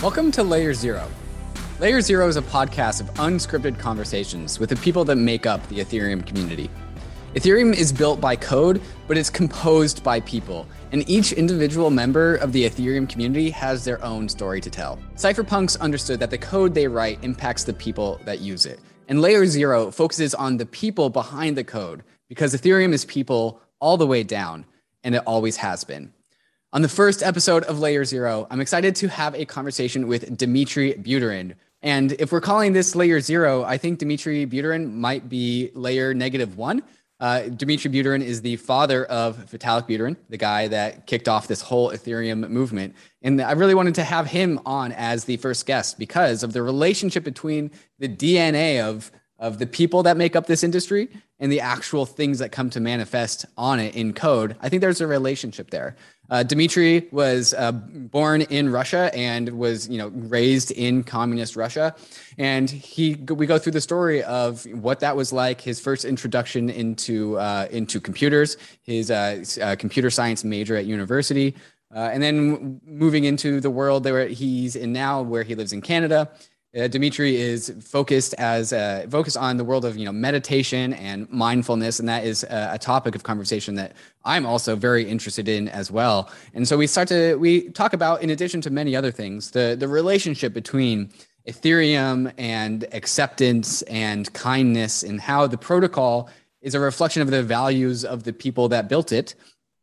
Welcome to Layer Zero. Layer Zero is a podcast of unscripted conversations with the people that make up the Ethereum community. Ethereum is built by code, but it's composed by people, and each individual member of the Ethereum community has their own story to tell. Cypherpunks understood that the code they write impacts the people that use it, and Layer Zero focuses on the people behind the code, because Ethereum is people all the way down, and it always has been. On the first episode of Layer Zero, I'm excited to have a conversation with Dmitry Buterin. And if we're calling this Layer Zero, I think Dmitry Buterin might be Layer -1. Dmitry Buterin is the father of Vitalik Buterin, the guy that kicked off this whole Ethereum movement. And I really wanted to have him on as the first guest because of the relationship between the DNA of the people that make up this industry and the actual things that come to manifest on it in code. I think there's a relationship there. Dmitry was born in Russia and was, raised in communist Russia. And we go through the story of what that was like, his first introduction into computers, his computer science major at university, and then moving into the world that he's in now, where he lives in Canada. Dmitry is focused on the world of meditation and mindfulness, and that is a topic of conversation that I'm also very interested in as well. And so we talk about, in addition to many other things, the relationship between Ethereum and acceptance and kindness, and how the protocol is a reflection of the values of the people that built it,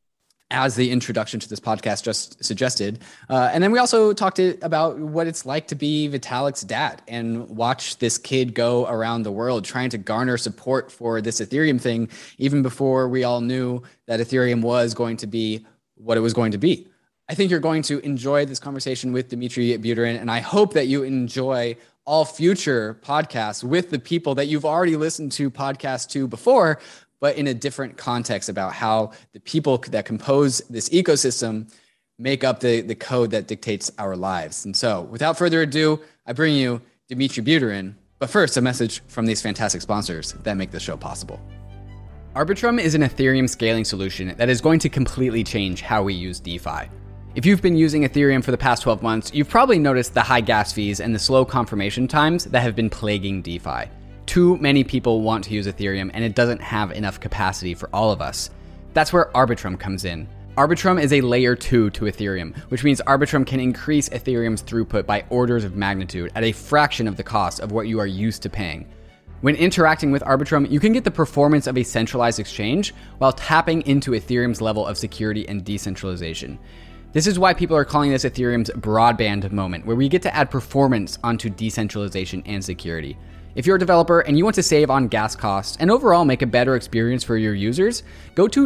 as the introduction to this podcast just suggested. And then we also talked about what it's like to be Vitalik's dad and watch this kid go around the world trying to garner support for this Ethereum thing, even before we all knew that Ethereum was going to be what it was going to be. I think you're going to enjoy this conversation with Dmitry Buterin, and I hope that you enjoy all future podcasts with the people that you've already listened to podcasts to before, but in a different context about how the people that compose this ecosystem make up the code that dictates our lives. And so without further ado, I bring you Dmitry Buterin. But first, a message from these fantastic sponsors that make this show possible. Arbitrum is an Ethereum scaling solution that is going to completely change how we use DeFi. If you've been using Ethereum for the past 12 months, you've probably noticed the high gas fees and the slow confirmation times that have been plaguing DeFi. Too many people want to use Ethereum, and it doesn't have enough capacity for all of us. That's where Arbitrum comes in. Arbitrum is a layer 2 to Ethereum, which means Arbitrum can increase Ethereum's throughput by orders of magnitude at a fraction of the cost of what you are used to paying. When interacting with Arbitrum, you can get the performance of a centralized exchange while tapping into Ethereum's level of security and decentralization. This is why people are calling this Ethereum's broadband moment, where we get to add performance onto decentralization and security. If you're a developer and you want to save on gas costs and overall make a better experience for your users, go to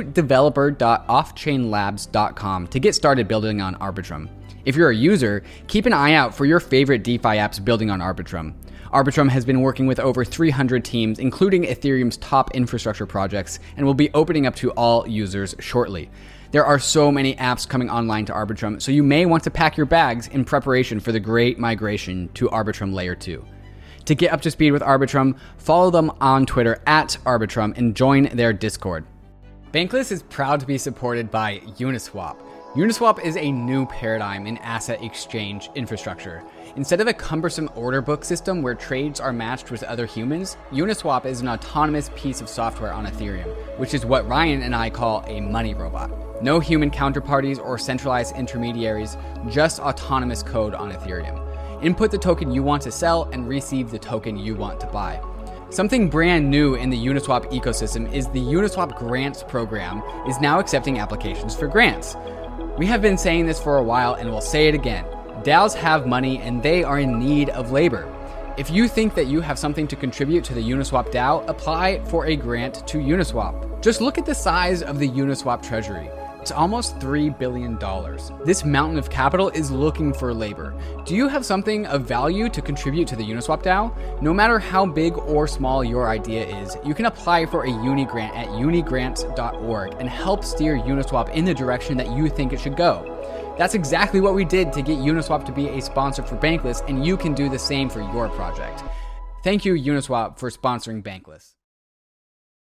developer.offchainlabs.com to get started building on Arbitrum. If you're a user, keep an eye out for your favorite DeFi apps building on Arbitrum. Arbitrum has been working with over 300 teams, including Ethereum's top infrastructure projects, and will be opening up to all users shortly. There are so many apps coming online to Arbitrum, so you may want to pack your bags in preparation for the great migration to Arbitrum Layer 2. To get up to speed with Arbitrum, follow them on Twitter @Arbitrum and join their Discord. Bankless is proud to be supported by Uniswap. Uniswap is a new paradigm in asset exchange infrastructure. Instead of a cumbersome order book system where trades are matched with other humans, Uniswap is an autonomous piece of software on Ethereum, which is what Ryan and I call a money robot. No human counterparties or centralized intermediaries, just autonomous code on Ethereum. Input the token you want to sell and receive the token you want to buy. Something brand new in the Uniswap ecosystem is the Uniswap Grants program is now accepting applications for grants. We have been saying this for a while and we'll say it again. DAOs have money and they are in need of labor. If you think that you have something to contribute to the Uniswap DAO, apply for a grant to Uniswap. Just look at the size of the Uniswap treasury. It's almost $3 billion. This mountain of capital is looking for labor. Do you have something of value to contribute to the Uniswap DAO? No matter how big or small your idea is, you can apply for a uni grant at unigrants.org and help steer Uniswap in the direction that you think it should go. That's exactly what we did to get Uniswap to be a sponsor for Bankless, and you can do the same for your project. Thank you, Uniswap, for sponsoring Bankless.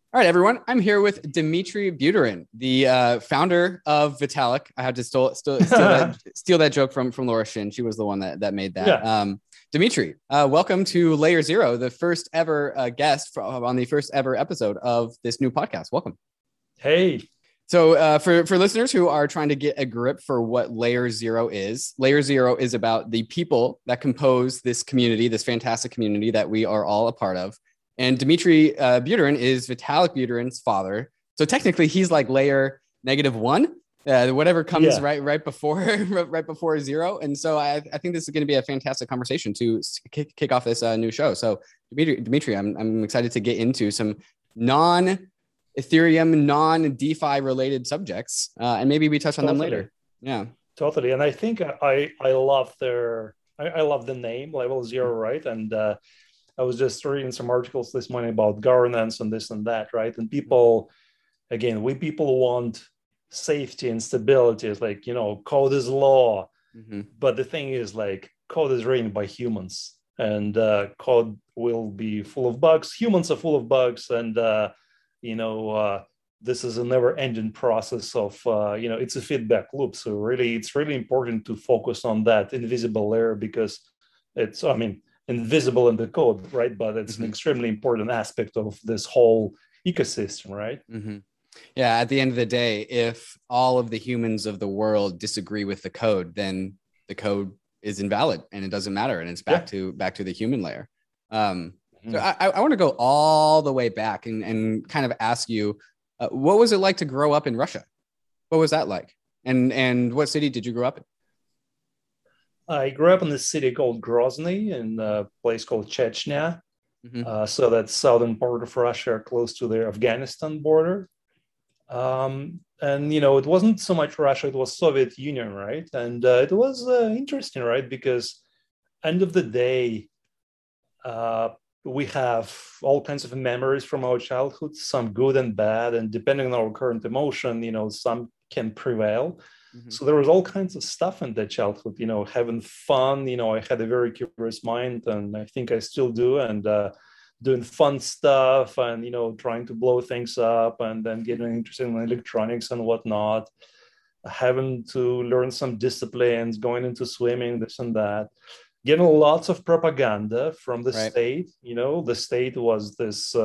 All right, everyone. I'm here with Dmitry Buterin, the founder of Vitalik. I had to steal that joke from Laura Shin. She was the one that made that. Yeah. Dmitry, welcome to Layer Zero, the first ever guest on the first ever episode of this new podcast. Welcome. Hey. So for listeners who are trying to get a grip for what Layer Zero is about the people that compose this community, this fantastic community that we are all a part of. And Dmitry Buterin is Vitalik Buterin's father. So technically, he's like layer -1, whatever comes right before zero. And so I think this is going to be a fantastic conversation to kick off this new show. So Dmitry, I'm excited to get into some non-Ethereum, non-DeFi related subjects, and maybe we touch on them later. Yeah, totally. And I think I love I love the name Level Zero, right? And I was just reading some articles this morning about governance and this and that, right? And people want safety and stability. It's like, code is law. Mm-hmm. But the thing is, like, code is written by humans, and code will be full of bugs. Humans are full of bugs, and this is a never-ending process of it's a feedback loop. So really, it's really important to focus on that invisible layer, because it's, invisible in the code, right? But it's an extremely important aspect of this whole ecosystem, right? Mm-hmm. Yeah. At the end of the day, if all of the humans of the world disagree with the code, then the code is invalid and it doesn't matter, and it's back to the human layer. So I want to go all the way back and kind of ask you, what was it like to grow up in Russia? What was that like? And what city did you grow up in? I grew up in a city called Grozny, in a place called Chechnya. Mm-hmm. So that's southern part of Russia, close to the Afghanistan border. And, it wasn't so much Russia, it was Soviet Union, right? And it was interesting, right? Because end of the day, we have all kinds of memories from our childhood, some good and bad, and depending on our current emotion, some can prevail. Mm-hmm. So there was all kinds of stuff in that childhood, having fun. I had a very curious mind, and I think I still do, and doing fun stuff, and, trying to blow things up, and then getting interested in electronics and whatnot, having to learn some disciplines, going into swimming, this and that, getting lots of propaganda from the state. The state was this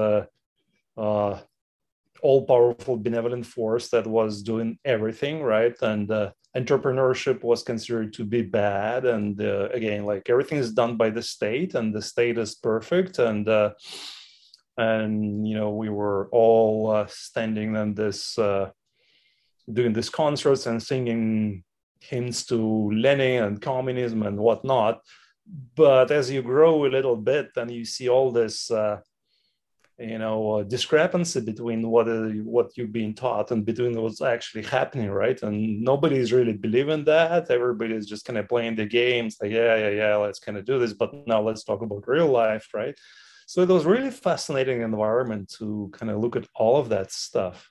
all-powerful benevolent force that was doing everything, right? And entrepreneurship was considered to be bad, and again, like, everything is done by the state, and the state is perfect, and we were all standing in this doing these concerts and singing hymns to Lenin and communism and whatnot. But as you grow a little bit, then you see all this discrepancy between what you're being taught and between what's actually happening, right? And nobody's really believing that. Everybody's just kind of playing the games, like, yeah, let's kind of do this, but now let's talk about real life, right? So it was really fascinating environment to kind of look at all of that stuff.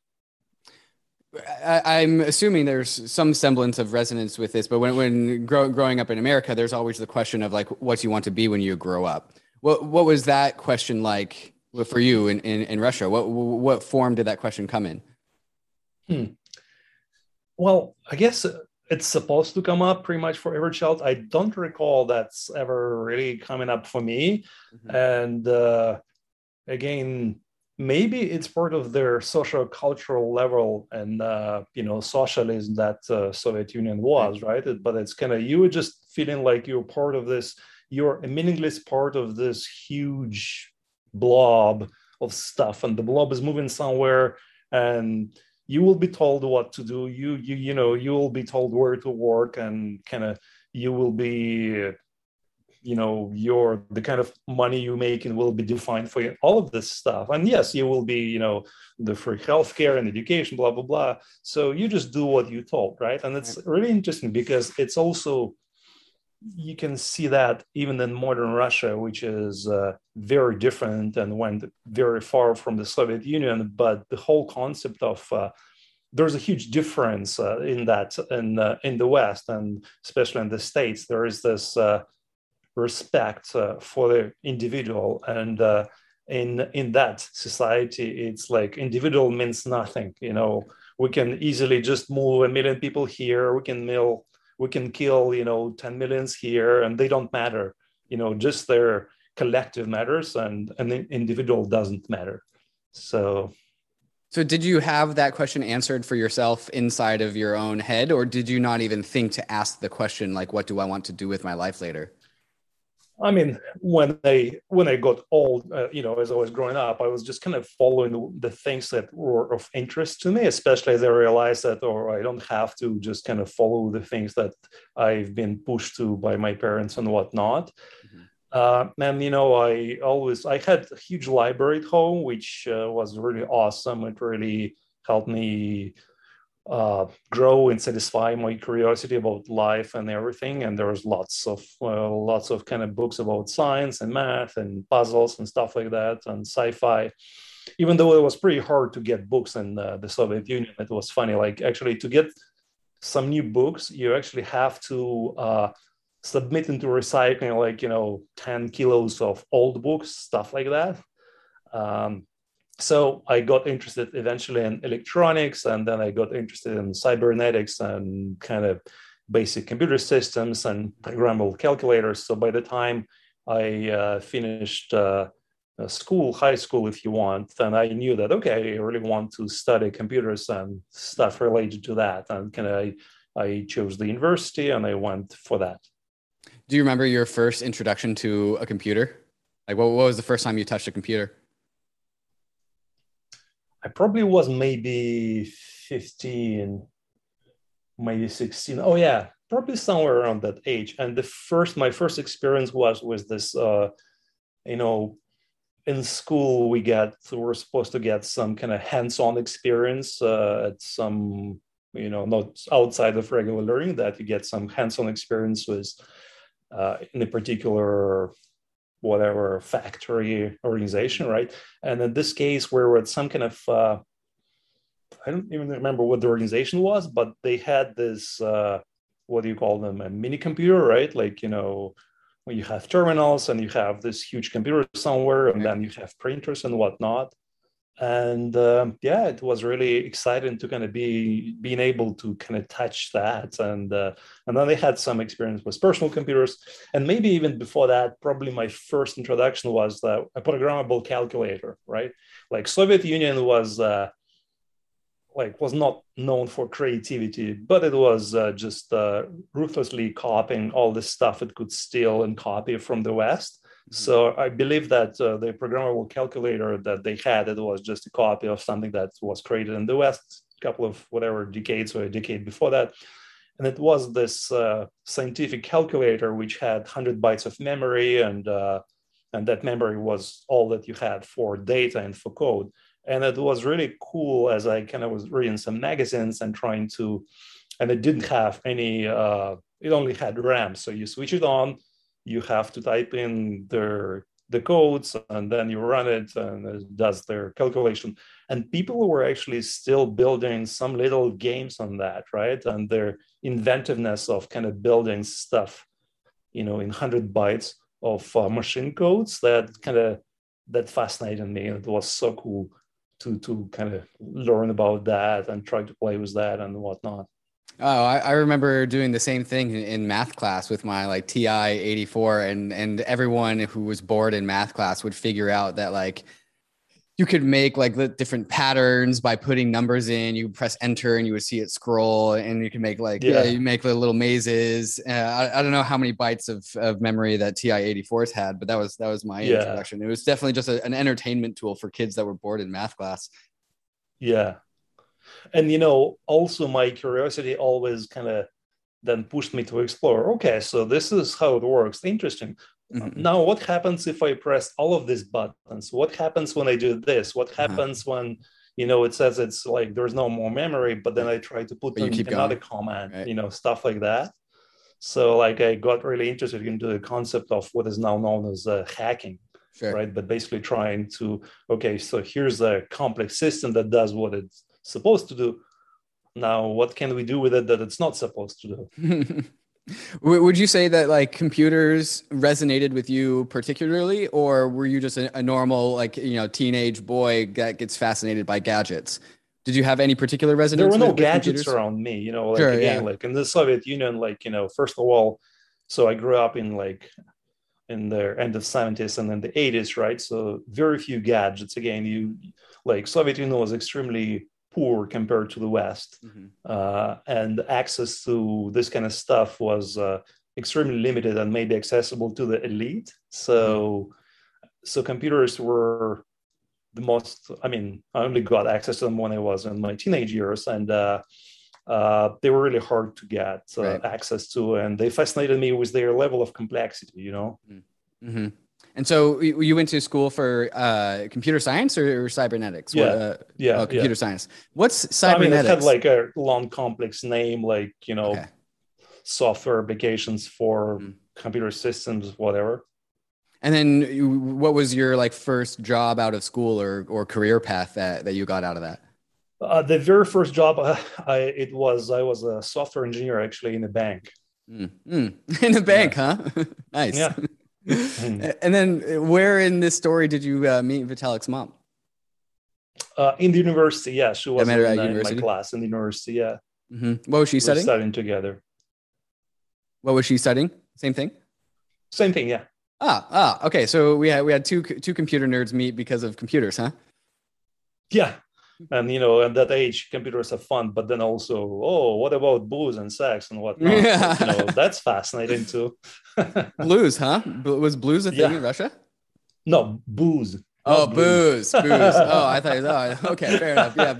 I'm assuming there's some semblance of resonance with this, but when growing up in America, there's always the question of, like, what do you want to be when you grow up? What was that question like for you in Russia? What form did that question come in? Well, I guess it's supposed to come up pretty much for every child. I don't recall that's ever really coming up for me. Mm-hmm. And again, maybe it's part of their social cultural level and socialism that Soviet Union was, right? But it's kind of, you were just feeling like you're part of this, you're a meaningless part of this huge blob of stuff, and the blob is moving somewhere, and you will be told what to do. You will be told where to work, and kind of you will be, the kind of money you make and will be defined for you, all of this stuff. And yes, you will be, the free healthcare and education, blah, blah, blah. So you just do what you're told, right? And it's really interesting because it's also, you can see that even in modern Russia, which is very different and went very far from the Soviet Union, but the whole concept of there's a huge difference in that in the West, and especially in the States. There is this respect for the individual, and in that society, it's like individual means nothing. We can easily just move 1 million people here. We can kill 10 millions here, and they don't matter. Just their collective matters, and an individual doesn't matter. So did you have that question answered for yourself inside of your own head, or did you not even think to ask the question, like, what do I want to do with my life later? I mean, when I got old, as I was growing up, I was just kind of following the things that were of interest to me, especially as I realized that, I don't have to just kind of follow the things that I've been pushed to by my parents and whatnot. And I had a huge library at home, which was really awesome. It really helped me grow and satisfy my curiosity about life and everything. And there was lots of kind of books about science and math and puzzles and stuff like that, and sci-fi. Even though it was pretty hard to get books in the Soviet Union, it was funny. Like, actually, to get some new books, you actually have to submit into recycling, like 10 kilos of old books, stuff like that. So I got interested eventually in electronics, and then I got interested in cybernetics and kind of basic computer systems and programmable calculators. So by the time I finished high school, if you want, then I knew that, okay, I really want to study computers and stuff related to that. And I chose the university and I went for that. Do you remember your first introduction to a computer? Like, what was the first time you touched a computer? I probably was maybe 15, maybe 16. Oh yeah, probably somewhere around that age. And my first experience was with this, in school we're supposed to get some kind of hands-on experience at some, not outside of regular learning, that you get some hands-on experience with in a particular whatever factory organization, right? And in this case, we were at some kind of I don't even remember what the organization was, but they had this what do you call them, a mini computer, right? Like, when you have terminals and you have this huge computer somewhere, and then you have printers and whatnot. And it was really exciting to kind of being able to kind of touch that. And then I had some experience with personal computers, and maybe even before that, probably my first introduction was a programmable calculator, right? Like, Soviet Union was not known for creativity, but it was just ruthlessly copying all the stuff it could steal and copy from the West. So I believe that the programmable calculator that they had, it was just a copy of something that was created in the West a couple of whatever decades or a decade before that. And it was this scientific calculator which had 100 bytes of memory, and that memory was all that you had for data and for code. And it was really cool, as I kind of was reading some magazines and and it didn't have any, it only had RAM. So you switch it on, you have to type in the codes, and then you run it and it does their calculation. And people were actually still building some little games on that, right? And their inventiveness of kind of building stuff, in 100 bytes of machine codes, that fascinated me. It was so cool to kind of learn about that and try to play with that and whatnot. Oh, I remember doing the same thing in math class with my like TI 84, and everyone who was bored in math class would figure out that like you could make like the different patterns by putting numbers in. You press enter and you would see it scroll, and you can make you make the little mazes. I don't know how many bytes of memory that TI 84s had, but that was my introduction. It was definitely just an entertainment tool for kids that were bored in math class. Yeah. And, also my curiosity always kind of then pushed me to explore, okay, so this is how it works. Interesting. Mm-hmm. Now, what happens if I press all of these buttons? What happens when I do this? What happens when, it says it's like there's no more memory, but then I try to put in another command, right? Stuff like that. So like I got really interested into the concept of what is now known as hacking. Sure. Right? But basically trying to, okay, so here's a complex system that does what it's supposed to do. Now, what can we do with it that it's not supposed to do? Would you say that like computers resonated with you particularly, or were you just a normal like teenage boy that gets fascinated by gadgets? Did you have any particular There resonance were no with gadgets computers? around me, like Sure, again, yeah. like in the Soviet Union, like, first of all, so I grew up in like in the end of 70s and then the 80s, right? So very few gadgets. Again, you like Soviet Union was extremely poor compared to the West, Hmm. and access to this kind of stuff was extremely limited and maybe accessible to the elite. Hmm. So computers were the most. I mean, I only got access to them when I was in my teenage years, and they were really hard to get Right. access to, and they fascinated me with their level of complexity. Mm-hmm. And so you went to school for computer science or cybernetics? What? Yeah, yeah, Oh, yeah. computer science. What's I mean, it had cybernetics? like a long, complex name, like Okay. software applications for Mhm. computer systems, whatever. And then what was your like first job out of school or career path that you got out of that? The very first job I was a software engineer actually in a bank. In the bank, Yeah, huh? Nice. yeah. Mhm. And then where in this story did you meet Vitalik's mom? In the university, yeah, she I was met her at in my university. class in the university. Yeah, What was she we were studying? studying together. What was she studying? Same thing? Same thing, yeah, Okay. So we had two computer nerds meet because of computers, huh? yeah. And at that age, computers are fun, but then also, oh, what about booze and sex and whatnot? Like, Yeah. that's fascinating too. Blues, huh? Was blues a thing Yeah, in Russia? no, booze, Oh, not blues. booze, booze. Oh, I thought. Oh, okay, fair enough. Yeah.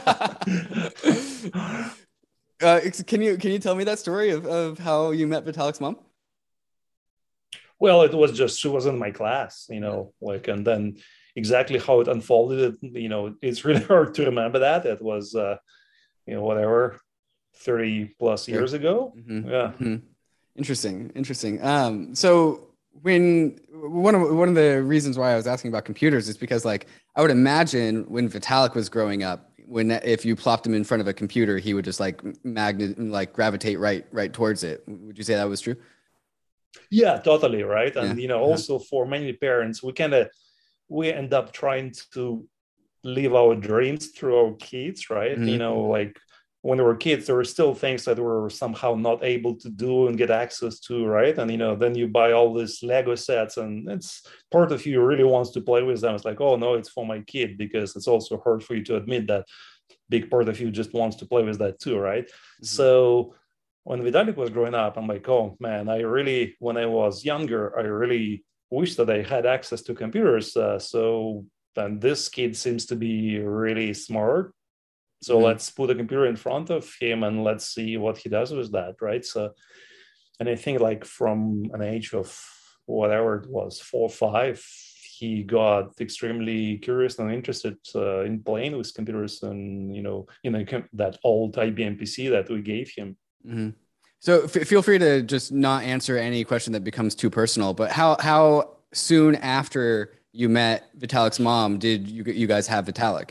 Can you tell me that story of how you met Vitalik's mom? Well, it was just she was in my class, Yeah. like, and then exactly how it unfolded, it's really hard to remember that. It was, whatever, 30 plus Sure. years ago. Hmm. Yeah. Hmm. Interesting. Interesting. So when one of the reasons why I was asking about computers is because like I would imagine when Vitalik was growing up, when if you plopped him in front of a computer, he would just like gravitate right towards it. Would you say that was true? Yeah, totally. Right. Yeah. And, Uh-huh. also for many parents, we end up trying to live our dreams through our kids, right? Hmm. Like when they were kids, there were still things that we were somehow not able to do and get access to, right? And then you buy all these Lego sets, and it's part of you really wants to play with them. It's like, oh no, it's for my kid, because it's also hard for you to admit that big part of you just wants to play with that too, right? Hmm. So when Vitalik was growing up, I'm like, oh man, when I was younger, I really wish that I had access to computers. So then this kid seems to be really smart. So Hmm. let's put a computer in front of him and let's see what he does with that, right? So, and I think like from an age of whatever it was, 4 or 5, he got extremely curious and interested in playing with computers, and that old IBM PC that we gave him. Hmm. So feel free to just not answer any question that becomes too personal. But how soon after you met Vitalik's mom did you guys have Vitalik?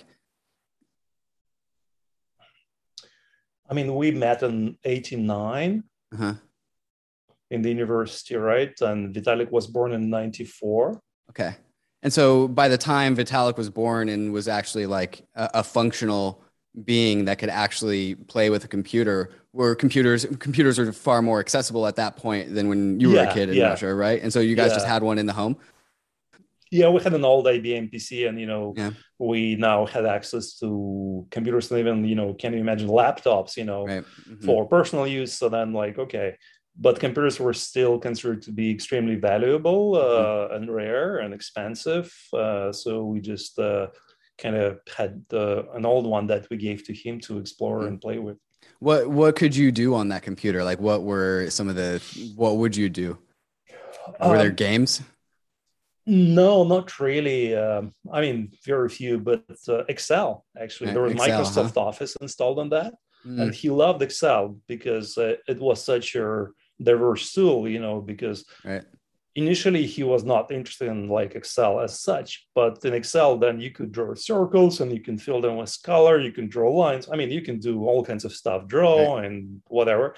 I mean, we met in '89 Uh-huh. in the university, right? And Vitalik was born in '94. Okay. And so by the time Vitalik was born and was actually like a functional being that could actually play with a computer, were computers are far more accessible at that point than when you were a Yeah, kid in yeah, Russia, right? And so you guys just yeah. had one in the home? Yeah, we had an old IBM PC, and Yeah. we now had access to computers, and even can you imagine laptops, Right. Hmm. for personal use. So then, like, okay, but computers were still considered to be extremely valuable Hmm. and rare and expensive. So we just kind of had an old one that we gave to him to explore Hmm. and play with. What could you do on that computer? Like what would you do? Were there Um, games? No, not really. I mean, very few, but Excel, actually. There was Excel, huh? Microsoft Office installed on that. And Mm, he loved Excel because it was such a diverse tool, because right. initially he was not interested in like Excel as such. But in Excel, then you could draw circles and you can fill them with color, you can draw lines. I mean, you can do all kinds of stuff, Right. draw and whatever.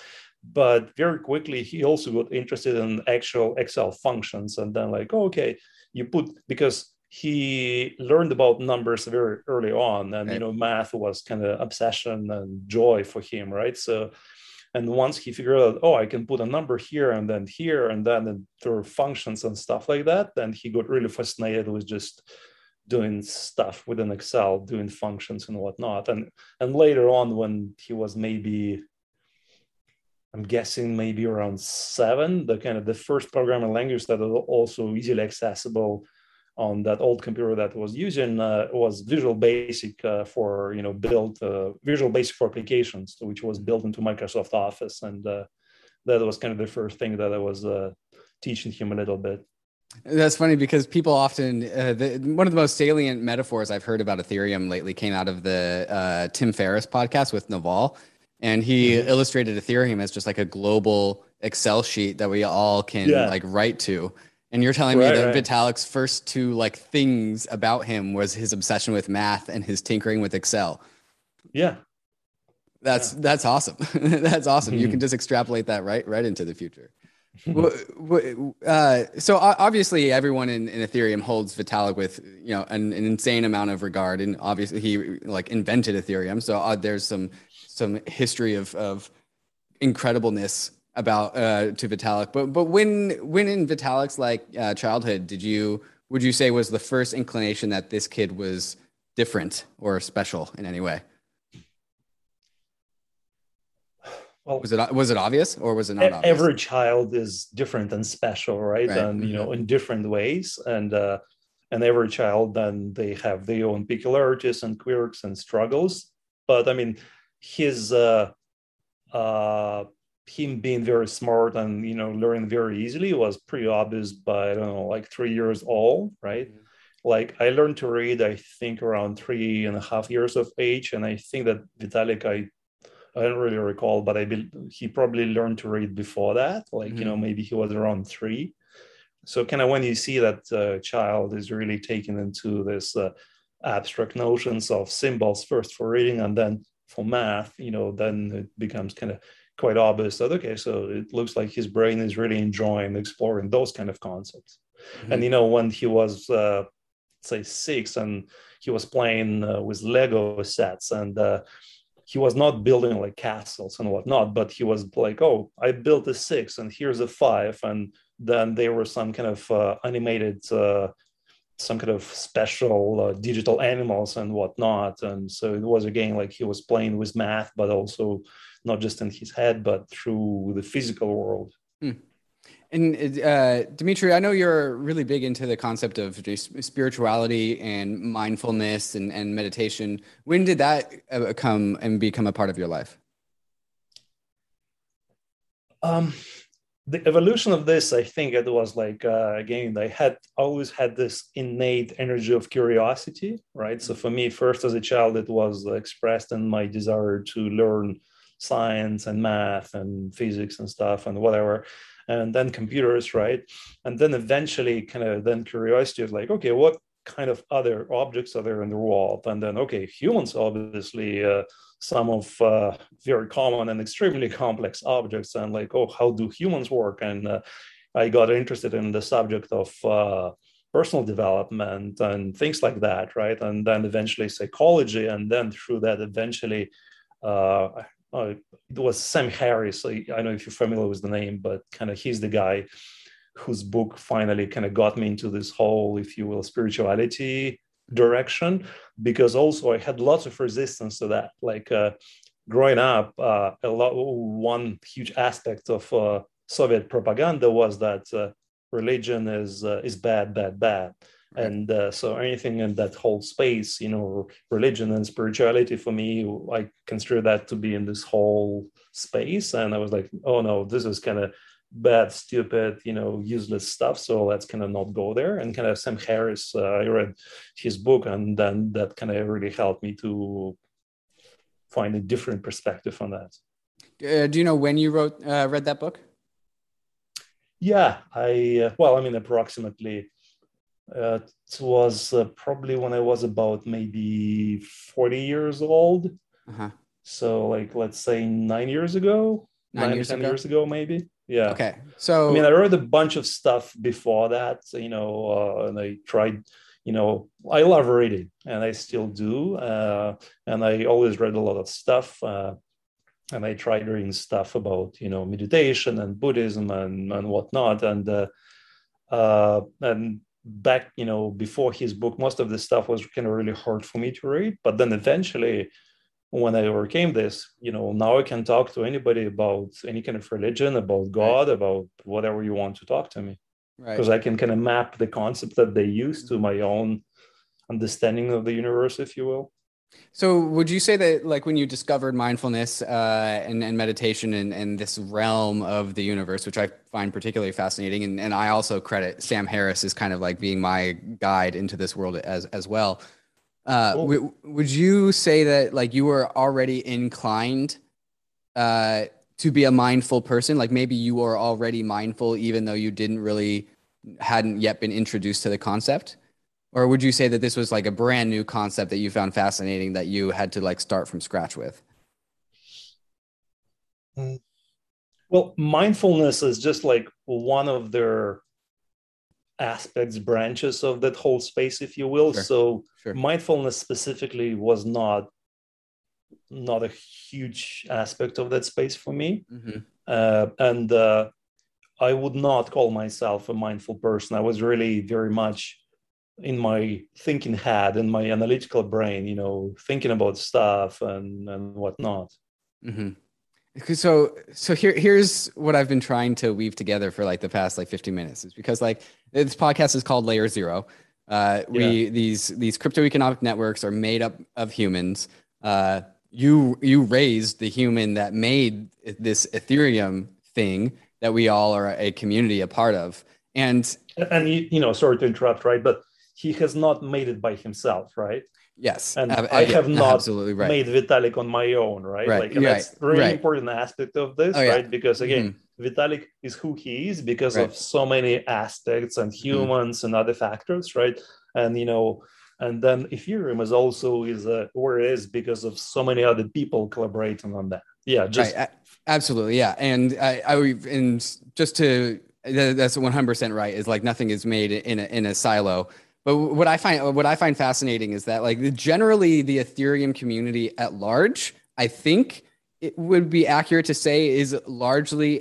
But very quickly, he also got interested in actual Excel functions. And then like, oh, okay, because he learned about numbers very early on. And, Right. math was kind of obsession and joy for him, right? So, and once he figured out, oh, I can put a number here, and then there are functions and stuff like that, then he got really fascinated with just doing stuff within Excel, doing functions and whatnot. And later on, when he was maybe, I'm guessing maybe around 7, the first programming language that was also easily accessible on that old computer that was using was Visual Basic for built Visual Basic for applications, which was built into Microsoft Office, and that was kind of the first thing that I was teaching him a little bit. That's funny because people often, one of the most salient metaphors I've heard about Ethereum lately came out of the Tim Ferriss podcast with Naval. And he illustrated Ethereum as just like a global Excel sheet that we all can like write to. And you're telling me that Vitalik's first two like things about him was his obsession with math and his tinkering with Excel. Yeah. That's awesome. That's awesome. You can just extrapolate that right into the future. So obviously everyone in Ethereum holds Vitalik with an insane amount of regard, and obviously he like invented Ethereum. So there's some history of incredibleness about to Vitalik. But when in Vitalik's like childhood, would you say was the first inclination that this kid was different or special in any way? Well, was it obvious, or was it not obvious? Every child is different and special, right? And in different ways, and every child, then they have their own peculiarities and quirks and struggles. But I mean, his him being very smart and learning very easily was pretty obvious by, I don't know, like 3 years old, right? Like I learned to read, I think around 3.5 years of age, and I think that Vitalik, I don't really recall, but he probably learned to read before that. Like, maybe he was around 3. So kind of when you see that child is really taken into this abstract notions of symbols first for reading and then for math, then it becomes kind of quite obvious that, okay, so it looks like his brain is really enjoying exploring those kind of concepts. And, when he was, say 6, and he was playing with Lego sets, and he was not building like castles and whatnot, but he was like, oh, I built a 6 and here's a 5. And then there were some kind of animated, some kind of special digital animals and whatnot. And so it was, again, like he was playing with math, but also not just in his head, but through the physical world. And Dmitry, I know you're really big into the concept of spirituality and mindfulness and meditation. When did that become a part of your life? The evolution of this, I think it was like, again, I always had this innate energy of curiosity, right? So for me, first as a child, it was expressed in my desire to learn science and math and physics and stuff and whatever, and then computers, right? And then eventually curiosity is like, okay, what kind of other objects are there in the world? And then, okay, humans, obviously, some of very common and extremely complex objects, and like, oh, how do humans work? And I got interested in the subject of personal development and things like that, right? And then eventually psychology, and then through that eventually it was Sam Harris. I don't know if you're familiar with the name, but kind of he's the guy whose book finally kind of got me into this whole, if you will, spirituality direction, because also I had lots of resistance to that. Like growing up, one huge aspect of Soviet propaganda was that religion is bad, bad, bad. And so anything in that whole space, religion and spirituality, for me, I consider that to be in this whole space. And I was like, oh no, this is kind of bad, stupid, useless stuff. So let's kind of not go there. And kind of Sam Harris, I read his book, and then that kind of really helped me to find a different perspective on that. Do you know when you read that book? Yeah, approximately. It was probably when I was about maybe 40 years old. So like, let's say 9 years ago. 9 or 10 years ago, maybe. Yeah. Okay. I mean, So I read a bunch of stuff before that, and I tried, I love reading and I still do. And I always read a lot of stuff. And I tried reading stuff about, meditation and Buddhism and whatnot. And back, before his book, most of this stuff was kind of really hard for me to read. But then eventually, when I overcame this, now I can talk to anybody about any kind of religion, about God, about whatever you want to talk to me. Because I can kind of map the concept that they use to my own understanding of the universe, if you will. So would you say that like when you discovered mindfulness and meditation and this realm of the universe, which I find particularly fascinating, and I also credit Sam Harris as kind of like being my guide into this world as well. Cool. Would you say that like you were already inclined to be a mindful person? Like maybe you were already mindful even though you hadn't yet been introduced to the concept? Or would you say that this was like a brand new concept that you found fascinating that you had to like start from scratch with? Well, mindfulness is just like one of their aspects, branches of that whole space, if you will. Sure. Mindfulness specifically was not a huge aspect of that space for me. And I would not call myself a mindful person. I was really very much in my thinking head, in my analytical brain, thinking about stuff and whatnot. So here's what I've been trying to weave together for like the past like 50 minutes is because like this podcast is called Layer Zero. These crypto economic networks are made up of humans. You raised the human that made this Ethereum thing that we all are a community a part of. And sorry to interrupt, right? But he has not made it by himself, right? Yes. And I have not made Vitalik on my own, right? That's a really important aspect of this, right? Because again, Vitalik is who he is because of so many aspects and humans and other factors, right? And and then Ethereum is where it is because of so many other people collaborating on that. Yeah, absolutely, yeah. And that's 100% right. Is like nothing is made in a silo. But what I find fascinating is that like generally the Ethereum community at large, I think it would be accurate to say is largely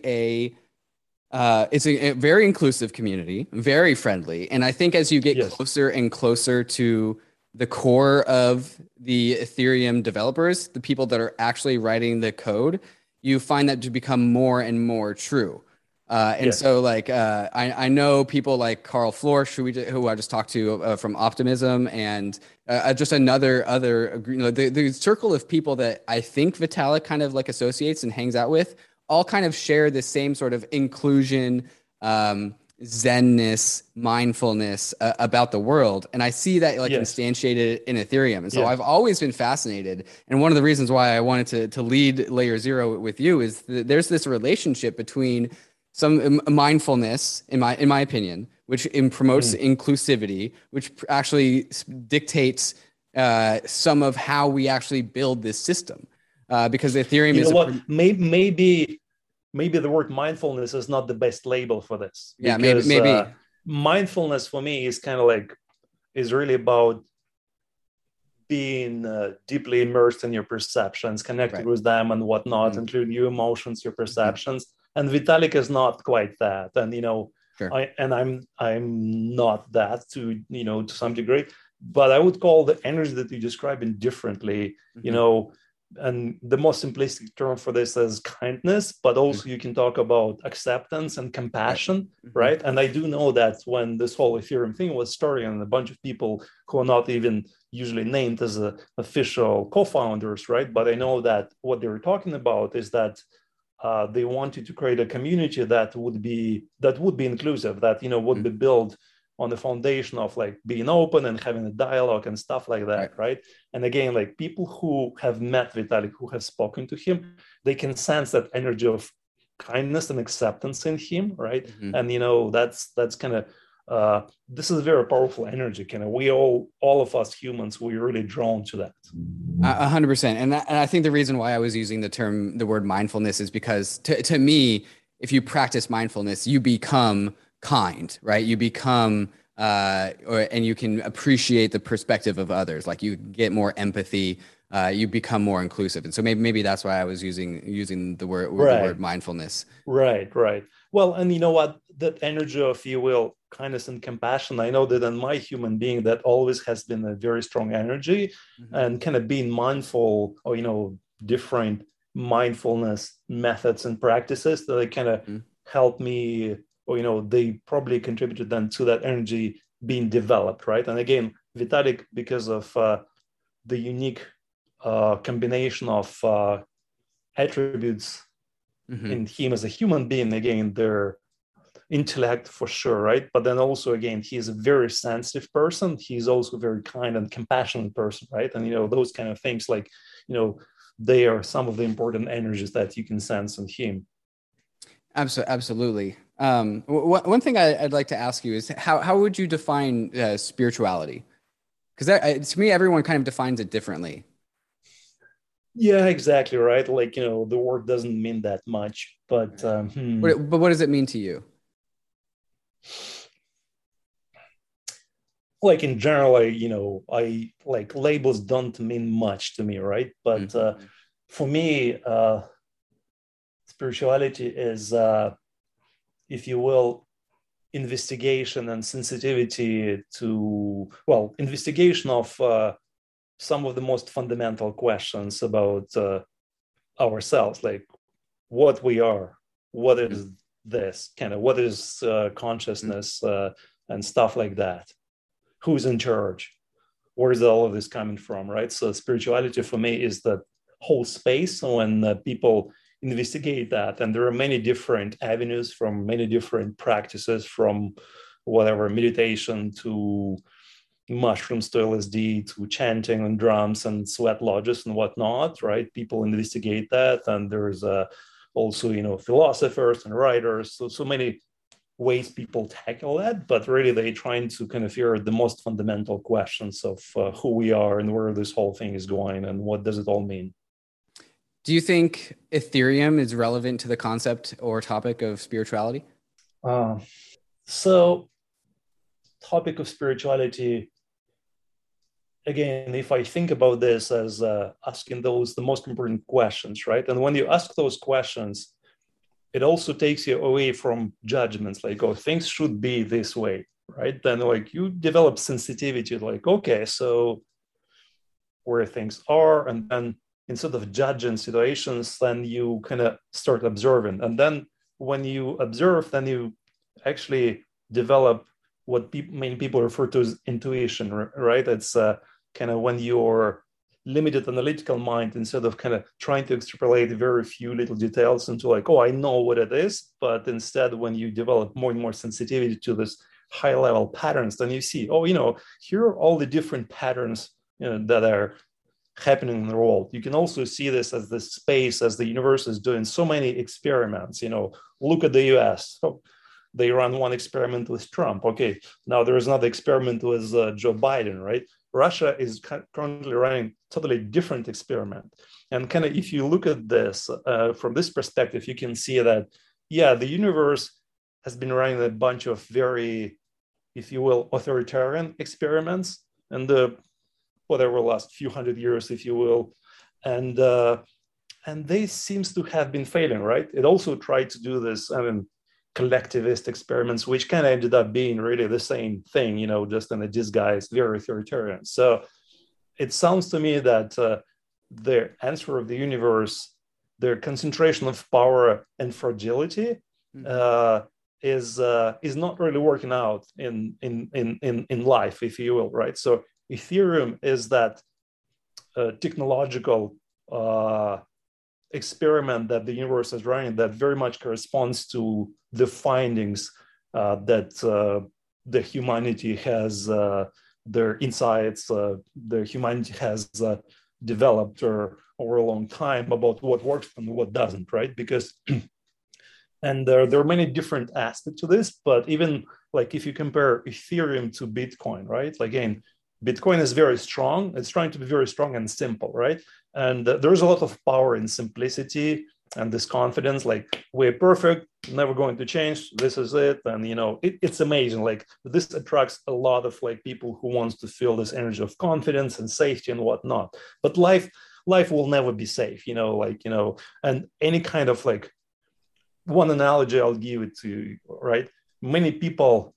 it's a very inclusive community, very friendly. And I think as you get closer and closer to the core of the Ethereum developers, the people that are actually writing the code, you find that to become more and more true. So like I know people like Carl Florsch, who I just talked to from Optimism, and just other the circle of people that I think Vitalik kind of like associates and hangs out with, all kind of share the same sort of inclusion, zenness, mindfulness about the world, and I see that like instantiated in Ethereum. And so I've always been fascinated, and one of the reasons why I wanted to lead Layer Zero with you is that there's this relationship between some mindfulness, in my opinion, which promotes inclusivity, which actually dictates some of how we actually build this system. Because Ethereum maybe the word mindfulness is not the best label for this. Yeah, maybe. Mindfulness for me is kind of like is really about being deeply immersed in your perceptions, connected with them and whatnot, including your emotions, your perceptions. And Vitalik is not quite that, and I'm not that to some degree, but I would call the energy that you describe indifferently, and the most simplistic term for this is kindness, but also you can talk about acceptance and compassion, right? And I do know that when this whole Ethereum thing was starting, and a bunch of people who are not even usually named as official co-founders, right? But I know that what they were talking about is that they wanted to create a community that would be inclusive, that would be built on the foundation of like being open and having a dialogue and stuff like that, right? And again, like people who have met Vitalik, who have spoken to him, they can sense that energy of kindness and acceptance in him, right? And that's kind of this is a very powerful energy. Kind of, we all of us humans, we're really drawn to that. 100%. And I think the reason why I was using the word mindfulness is because to me, if you practice mindfulness, you become kind, right? You become, and you can appreciate the perspective of others. Like you get more empathy, you become more inclusive. And so maybe that's why I was using the word mindfulness. Right. Well, and you know what, that energy of, if you will, kindness and compassion, I know that in my human being, that always has been a very strong energy. Mm-hmm. And kind of being mindful, or, different mindfulness methods and practices that kind of help me, or, they probably contributed then to that energy being developed, right? And again, Vitalik, because of the unique combination of attributes in him as a human being, again, their intellect for sure, right? But then also, again, he's a very sensitive person. He's also a very kind and compassionate person, right? And, those kind of things, like, they are some of the important energies that you can sense in him. Absolutely. One thing I'd like to ask you is how would you define spirituality? Because to me, everyone kind of defines it differently. Yeah, exactly, right. Like, the word doesn't mean that much, but but what does it mean to you? Like in general, I like labels don't mean much to me, right? But for me, spirituality is, if you will, investigation and sensitivity to, investigation of some of the most fundamental questions about ourselves, like what we are, what is this, kind of what is consciousness, and stuff like that. Who's in charge? Where is all of this coming from, right? So spirituality for me is the whole space when people investigate that. And there are many different avenues from many different practices, from whatever meditation to mushrooms to LSD to chanting and drums and sweat lodges and whatnot, right? People investigate that. And there's also, philosophers and writers. So many ways people tackle that, but really they're trying to kind of hear the most fundamental questions of who we are and where this whole thing is going and what does it all mean. Do you think Ethereum is relevant to the concept or topic of spirituality? So topic of spirituality, again, if I think about this as asking the most important questions, right? And when you ask those questions, it also takes you away from judgments, like, oh, things should be this way, right? Then like you develop sensitivity, like, okay, so where things are, and then instead of judging situations, then you kind of start observing. And then when you observe, then you actually develop what many people refer to as intuition, right? It's kind of when you're limited analytical mind, instead of kind of trying to extrapolate very few little details into like, oh, I know what it is. But instead, when you develop more and more sensitivity to this high level patterns, then you see, oh, here are all the different patterns that are happening in the world. You can also see this as the space, as the universe is doing so many experiments. Look at the US. Oh, they run one experiment with Trump. Okay, now there is another experiment with Joe Biden, right? Russia is currently running totally different experiment. And kind of, if you look at this from this perspective, you can see that, yeah, the universe has been running a bunch of very, if you will, authoritarian experiments in the whatever last few hundred years, if you will. And they seems to have been failing, right? It also tried to do this, collectivist experiments, which kind of ended up being really the same thing, just in a disguise, very authoritarian. So it sounds to me that the answer of the universe, their concentration of power and fragility is not really working out in life, if you will, right? So Ethereum is that technological experiment that the universe is running that very much corresponds to the findings that the humanity has, their insights, the humanity has developed over a long time about what works and what doesn't, right? Because And there are many different aspects to this, but even like if you compare Ethereum to Bitcoin, right? Like, again, Bitcoin is very strong. It's trying to be very strong and simple, right? And there's a lot of power in simplicity and this confidence, like we're perfect, never going to change. This is it. And, it's amazing. Like this attracts a lot of like people who wants to feel this energy of confidence and safety and whatnot. But life will never be safe, and any kind of like, one analogy I'll give it to you, right? Many people,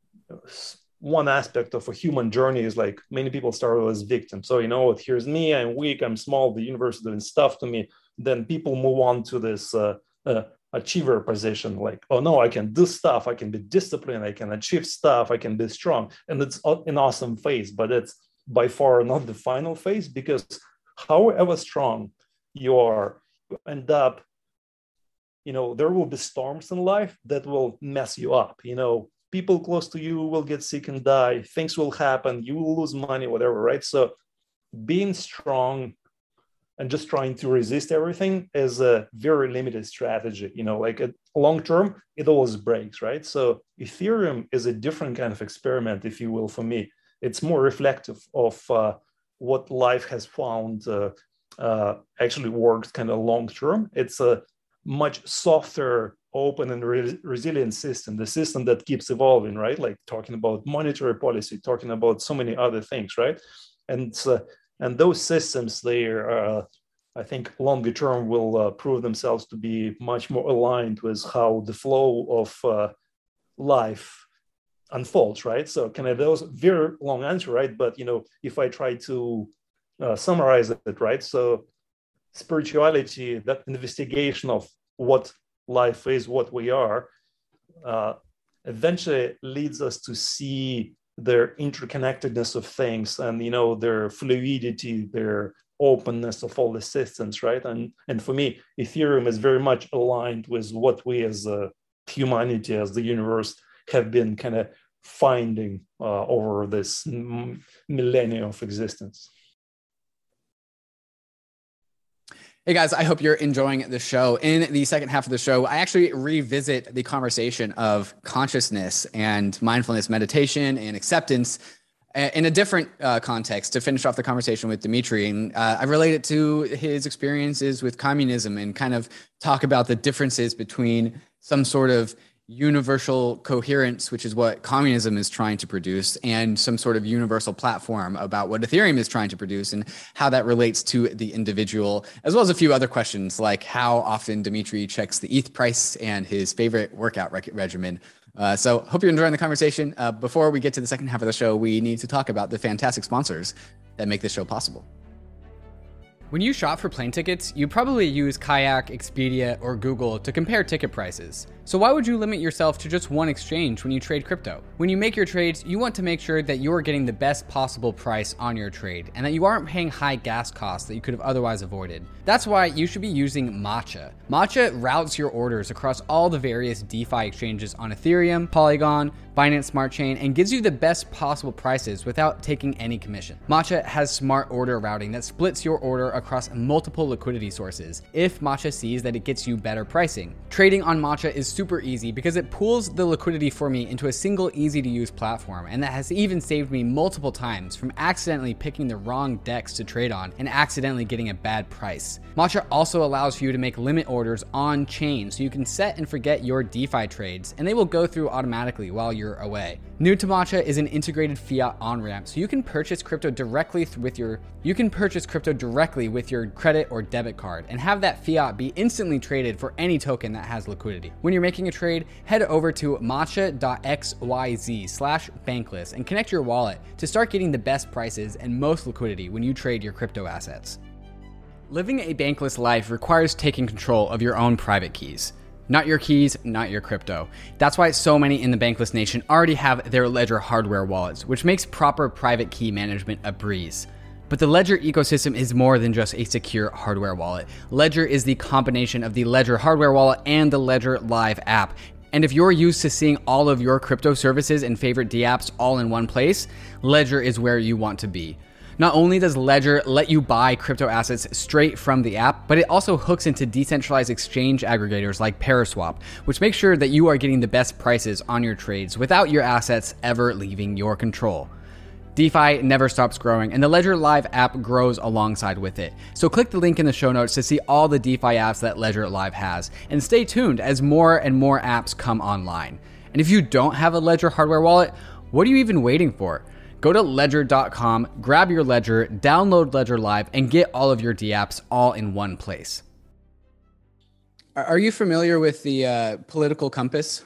one aspect of a human journey is like many people start as victims. So, here's me, I'm weak, I'm small, the universe is doing stuff to me. Then people move on to this achiever position, like, oh no, I can do stuff, I can be disciplined, I can achieve stuff, I can be strong. And it's an awesome phase, but it's by far not the final phase, because however strong you are, you end up, there will be storms in life that will mess you up. People close to you will get sick and die. Things will happen. You will lose money, whatever, right? So being strong and just trying to resist everything is a very limited strategy. Like long term, it always breaks, right? So Ethereum is a different kind of experiment, if you will, for me. It's more reflective of what life has found actually works kind of long term. It's a much softer, open and resilient system, the system that keeps evolving, right? Like talking about monetary policy, talking about so many other things, right? And those systems, I think longer term will prove themselves to be much more aligned with how the flow of life unfolds, right? So that was a very long answer, right? But, if I try to summarize it, right? So spirituality, that investigation of what life is, what we are, eventually leads us to see their interconnectedness of things and, their fluidity, their openness of all the systems, right? And for me, Ethereum is very much aligned with what we as humanity, as the universe, have been kind of finding over this millennia of existence. Hey guys, I hope you're enjoying the show. In the second half of the show, I actually revisit the conversation of consciousness and mindfulness meditation and acceptance in a different context to finish off the conversation with Dmitry. And I relate it to his experiences with communism and kind of talk about the differences between some sort of universal coherence, which is what communism is trying to produce, and some sort of universal platform about what Ethereum is trying to produce and how that relates to the individual, as well as a few other questions like how often Dmitry checks the ETH price and his favorite workout regimen. So hope you're enjoying the conversation. Before we get to the second half of the show, we need to talk about the fantastic sponsors that make this show possible. When you shop for plane tickets, you probably use Kayak, Expedia, or Google to compare ticket prices. So why would you limit yourself to just one exchange when you trade crypto? When you make your trades, you want to make sure that you're getting the best possible price on your trade and that you aren't paying high gas costs that you could have otherwise avoided. That's why you should be using Matcha. Matcha routes your orders across all the various DeFi exchanges on Ethereum, Polygon, Binance Smart Chain, and gives you the best possible prices without taking any commission. Matcha has smart order routing that splits your order across multiple liquidity sources if Matcha sees that it gets you better pricing. Trading on Matcha is super easy because it pools the liquidity for me into a single easy to use platform, and that has even saved me multiple times from accidentally picking the wrong DEX to trade on and accidentally getting a bad price. Matcha also allows for you to make limit orders on chain so you can set and forget your DeFi trades and they will go through automatically while you're away. New to Matcha is an integrated fiat on-ramp so you can purchase crypto directly with your credit or debit card and have that fiat be instantly traded for any token that has liquidity. When you're making a trade, head over to matcha.xyz/bankless and connect your wallet to start getting the best prices and most liquidity when you trade your crypto assets. Living a bankless life requires taking control of your own private keys. Not your keys, not your crypto. That's why so many in the Bankless Nation already have their Ledger hardware wallets, which makes proper private key management a breeze. But the Ledger ecosystem is more than just a secure hardware wallet. Ledger is the combination of the Ledger hardware wallet and the Ledger Live app. And if you're used to seeing all of your crypto services and favorite dApps all in one place, Ledger is where you want to be. Not only does Ledger let you buy crypto assets straight from the app, but it also hooks into decentralized exchange aggregators like Paraswap, which makes sure that you are getting the best prices on your trades without your assets ever leaving your control. DeFi never stops growing, and the Ledger Live app grows alongside with it. So click the link in the show notes to see all the DeFi apps that Ledger Live has, and stay tuned as more and more apps come online. And if you don't have a Ledger hardware wallet, what are you even waiting for? Go to ledger.com, grab your Ledger, download Ledger Live, and get all of your DApps all in one place. Are you familiar with the political compass?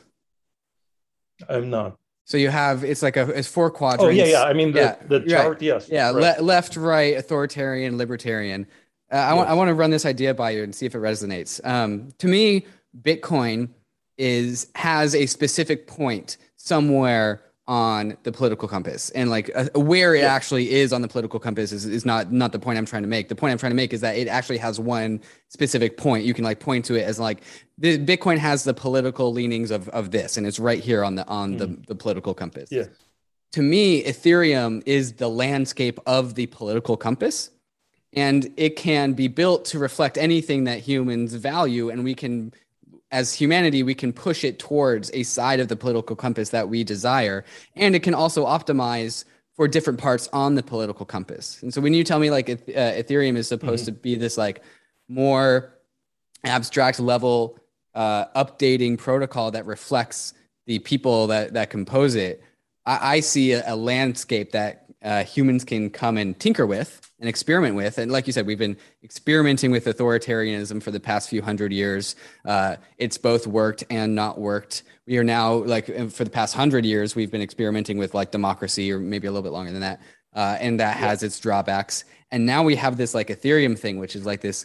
I'm not. So you have, it's 4 quadrants. Oh, yeah. I mean, the chart, right. Yes. Yeah, right. Left, right, authoritarian, libertarian. I want to run this idea by you and see if it resonates. To me, Bitcoin has a specific point somewhere on the political compass, and where it actually is on the political compass is not the point I'm trying to make. The point I'm trying to make is that it actually has one specific point. You can point to it as the Bitcoin has the political leanings of this, and it's right here on the political compass. Yeah. To me, Ethereum is the landscape of the political compass, and it can be built to reflect anything that humans value, and we can, as humanity, we can push it towards a side of the political compass that we desire. And it can also optimize for different parts on the political compass. And so when you tell me Ethereum is supposed to be this more abstract level updating protocol that reflects the people that compose it, I see a landscape that humans can come and tinker with and experiment with. And like you said, we've been experimenting with authoritarianism for the past few hundred years. It's both worked and not worked. We are now, for the past 100 years, we've been experimenting with democracy, or maybe a little bit longer than that. And that has its drawbacks. And now we have this Ethereum thing, which is this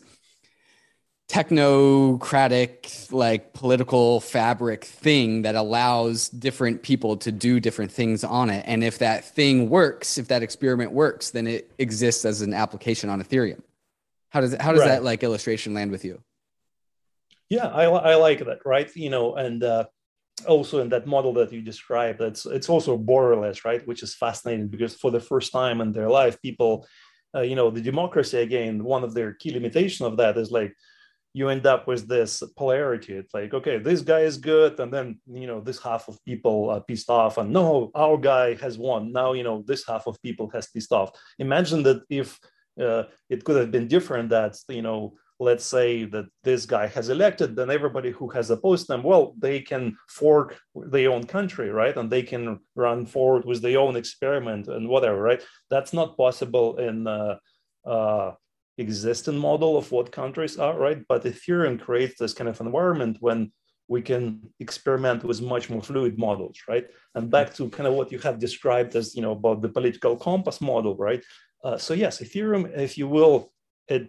technocratic political fabric thing that allows different people to do different things on it. And if that thing works, if that experiment works, then it exists as an application on Ethereum. How does right. that illustration land with you? Yeah, I like that, right? And also in that model that you described, it's also borderless, right? Which is fascinating, because for the first time in their life, people, the democracy, again, one of their key limitations of that is you end up with this polarity. It's okay, this guy is good, and then this half of people are pissed off, and no, our guy has won. Now this half of people has pissed off. Imagine that if it could have been different, that let's say that this guy has elected, then everybody who has opposed them, well, they can fork their own country, right? And they can run forward with their own experiment and whatever, right? That's not possible in existing model of what countries are, right? But Ethereum creates this kind of environment when we can experiment with much more fluid models, right? And back to kind of what you have described as, about the political compass model, right? So yes, Ethereum, if you will, it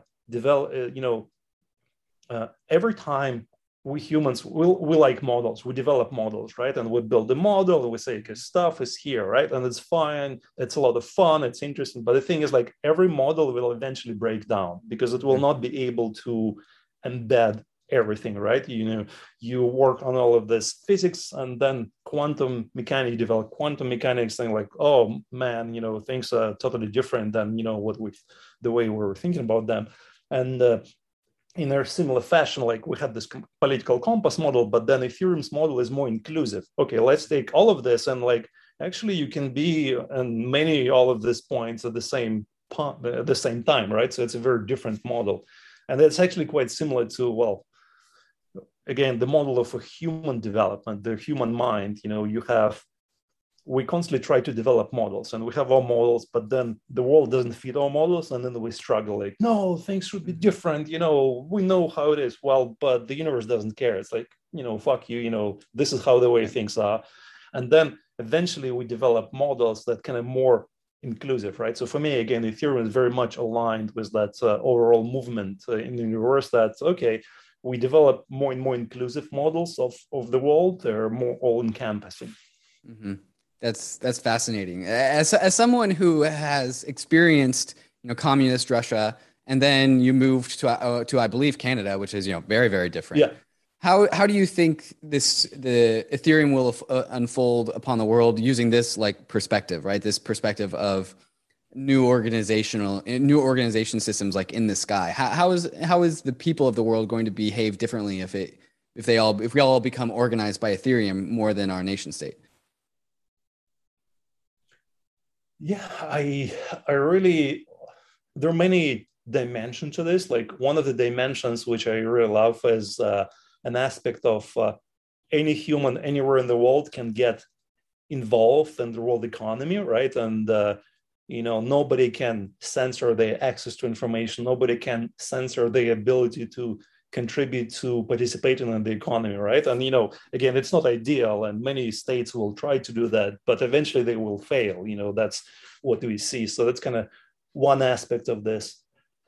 every time we humans, we like models, we develop models, right? And we build a model and we say, okay, stuff is here, right? And it's fine, it's a lot of fun, it's interesting. But the thing is, every model will eventually break down, because it will not be able to embed everything, right? You work on all of this physics, and then quantum mechanics, you develop quantum mechanics, thing oh man, things are totally different than, the way we were thinking about them. And in a similar fashion, we had this political compass model, but then Ethereum's model is more inclusive. Okay, let's take all of this, and actually you can be on all of these points at the same time, right? So it's a very different model. And it's actually quite similar to, again, the model of a human development, the human mind. We constantly try to develop models, and we have our models, but then the world doesn't fit our models, and then we struggle no, things should be different, we know how it is. Well, but the universe doesn't care. It's fuck you, this is how the way things are. And then eventually we develop models that kind of more inclusive, right? So for me, again, Ethereum is very much aligned with that overall movement in the universe, that, okay, we develop more and more inclusive models of the world. They're more all-encompassing. Mm-hmm. That's fascinating. As someone who has experienced, communist Russia, and then you moved to I believe Canada, which is very, very different. Yeah. How do you think the Ethereum will unfold upon the world using this perspective, right? This perspective of new organization systems like in the sky. How is the people of the world going to behave differently if we all become organized by Ethereum more than our nation state? Yeah, I really, there are many dimensions to this. Like one of the dimensions which I really love is an aspect of any human anywhere in the world can get involved in the world economy, right? And nobody can censor their access to information. Nobody can censor their ability to contribute to participating in the economy, right? And again, it's not ideal, and many states will try to do that, but eventually they will fail. That's what we see. So that's kind of one aspect of this.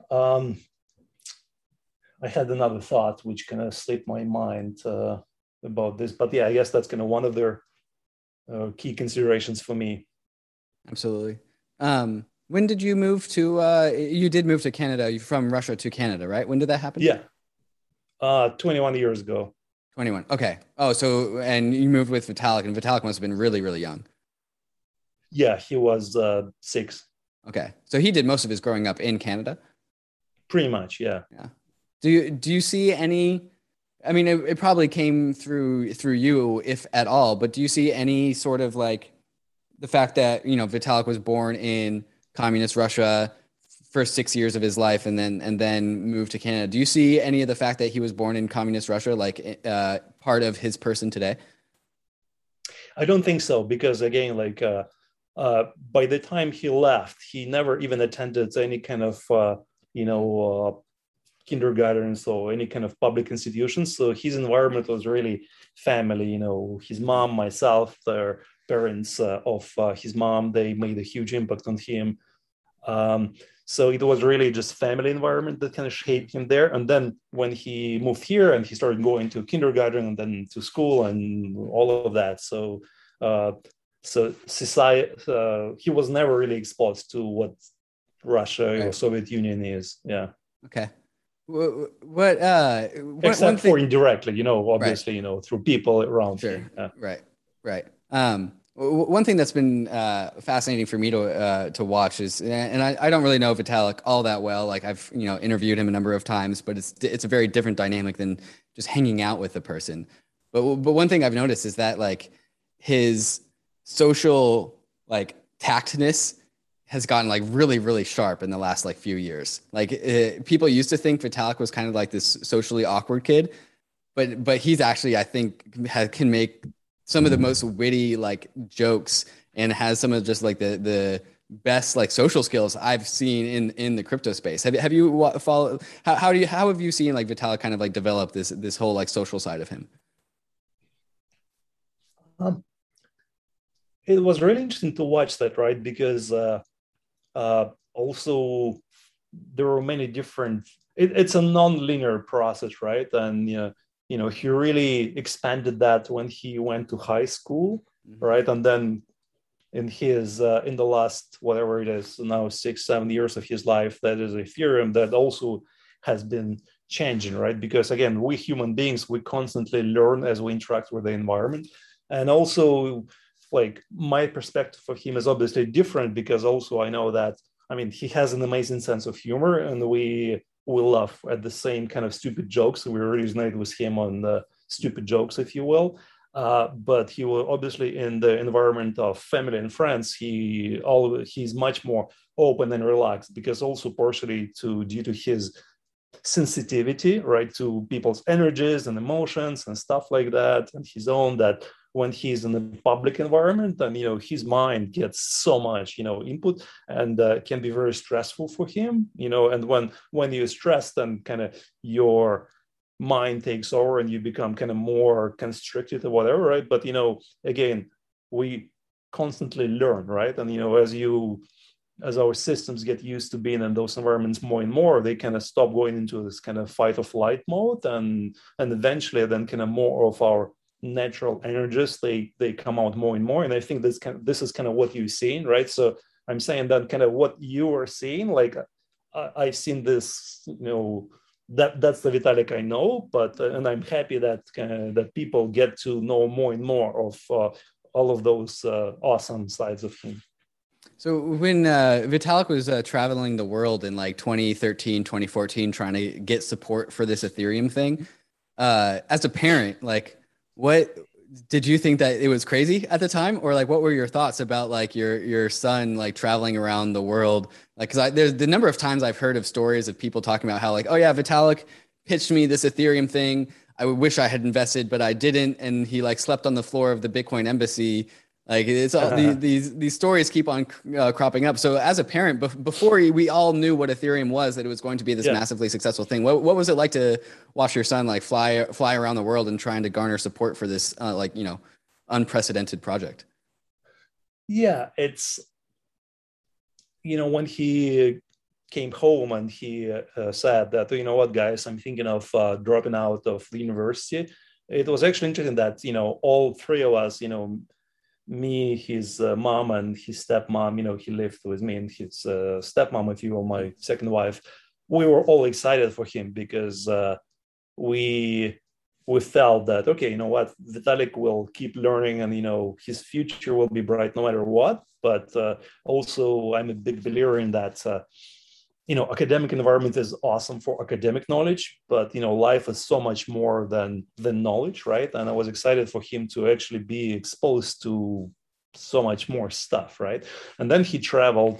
I had another thought which kind of slipped my mind about this, but yeah, I guess that's kind of one of their key considerations for me. Absolutely. When did you move to, you did move to Canada, you from Russia to Canada, right? When did that happen? Yeah, 21 years ago. 21. Okay. Oh, so, and you moved with Vitalik, and Vitalik must have been really, really young. Yeah, he was 6. Okay. So he did most of his growing up in Canada? Pretty much, yeah. Yeah. Do you see any, I mean, it probably came through you, if at all, but do you see any sort of like the fact that, Vitalik was born in communist Russia, first 6 years of his life, and then moved to Canada? Do you see any of the fact that he was born in communist Russia like part of his person today? I don't think so, because again, like by the time he left, he never even attended any kind of kindergartens or any kind of public institutions. So his environment was really family. His mom, myself, the parents of his mom, they made a huge impact on him. So it was really just family environment that kind of shaped him there. And then when he moved here and he started going to kindergarten and then to school and all of that. So society, he was never really exposed to what Russia or Soviet Union is. Yeah. Okay. Except for indirectly, obviously, right, through people around him. Yeah. Right. One thing that's been fascinating for me to watch is, and I don't really know Vitalik all that well. Like I've interviewed him a number of times, but it's a very different dynamic than just hanging out with the person. But one thing I've noticed is that like his social like tactness has gotten like really, really sharp in the last like few years. Like people used to think Vitalik was kind of like this socially awkward kid, but he's actually, I think, can make some of the most witty like jokes and has some of just like the best like social skills I've seen in the crypto space. Have you followed? How have you seen like Vitalik kind of like develop this whole like social side of him? It was really interesting to watch that, right? Because also there were many different. It's a non-linear process, right? And he really expanded that when he went to high school, right? And then in the last, whatever it is now, 6-7 years of his life, that is Ethereum, that also has been changing, right? Because again, we human beings, we constantly learn as we interact with the environment. And also, like, my perspective of him is obviously different, because also I know that, I mean, he has an amazing sense of humor, and we laugh at the same kind of stupid jokes. We resonate with him on the stupid jokes, if you will. But he will obviously, in the environment of family and friends, he's much more open and relaxed, because also partially due to his sensitivity, right, to people's energies and emotions and stuff like that, and his own, that when he's in a public environment, and his mind gets so much input, and can be very stressful for him, and when you're stressed, then kind of your mind takes over and you become kind of more constricted or whatever, right? But again, we constantly learn, right? And as our systems get used to being in those environments more and more, they kind of stop going into this kind of fight or flight mode, and eventually then kind of more of our natural energies, they come out more and more. And I think this is kind of what you're seeing, right? So I'm saying that kind of what you are seeing, like I've seen this, that's the Vitalik I know, but and I'm happy that that people get to know more and more of all of those awesome sides of him. So when Vitalik was traveling the world in like 2013, 2014, trying to get support for this Ethereum thing, as a parent, like what did you think that it was crazy at the time, or like what were your thoughts about like your son like traveling around the world? Like, because there's the number of times I've heard of stories of people talking about how like, oh yeah, Vitalik pitched me this Ethereum thing. I wish I had invested, but I didn't, and he like slept on the floor of the Bitcoin embassy. Like it's all these stories keep on cropping up. So as a parent, before we all knew what Ethereum was, that it was going to be this Yeah. massively successful thing. What was it like to watch your son like fly around the world and trying to garner support for this like unprecedented project? Yeah, it's when he came home and he said that, you know what, guys, I'm thinking of dropping out of the university. It was actually interesting that all three of us, me, his mom, and his stepmom. He lived with me and his stepmom, if you will, my second wife. We were all excited for him because we we felt that, okay, you know what, Vitalik will keep learning, and his future will be bright no matter what. But also, I'm a big believer in that. Academic environment is awesome for academic knowledge, but life is so much more than knowledge, right? And I was excited for him to actually be exposed to so much more stuff, right? And then he traveled,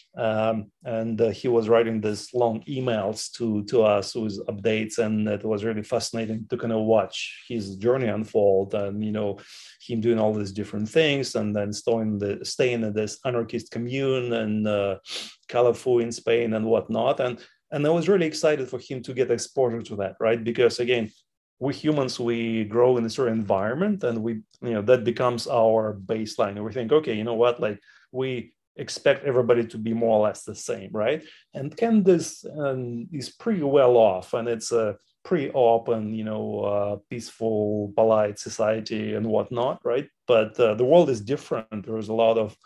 and he was writing these long emails to us with updates, and it was really fascinating to kind of watch his journey unfold, and him doing all these different things, and then staying in this anarchist commune and Calafou in Spain and whatnot. And I was really excited for him to get exposure to that, right? Because again, we humans, we grow in a certain environment, and we, that becomes our baseline. And we think, okay, you know what, like we expect everybody to be more or less the same, right? And Candace is pretty well off, and it's a pretty open, peaceful, polite society and whatnot, right? But the world is different. There's a lot of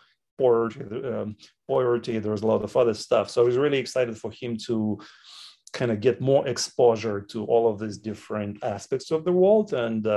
poverty, there's a lot of other stuff. So I was really excited for him to kind of get more exposure to all of these different aspects of the world,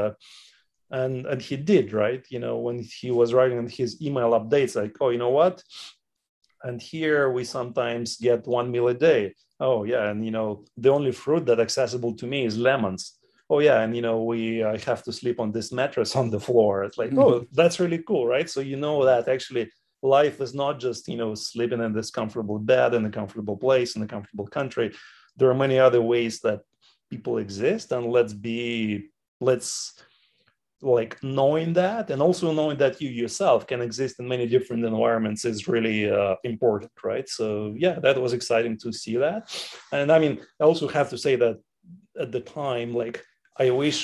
and he did, right? When he was writing his email updates, like, oh, you know what, and here we sometimes get 1 meal a day. Oh yeah, and the only fruit that accessible to me is lemons. Oh yeah, and I have to sleep on this mattress on the floor. It's like, oh, that's really cool, right? So that actually life is not just sleeping in this comfortable bed in a comfortable place in a comfortable country. There are many other ways that people exist, and let's like knowing that, and also knowing that you yourself can exist in many different environments is really important, right? So yeah, that was exciting to see that. And I mean, I also have to say that at the time, like, I wish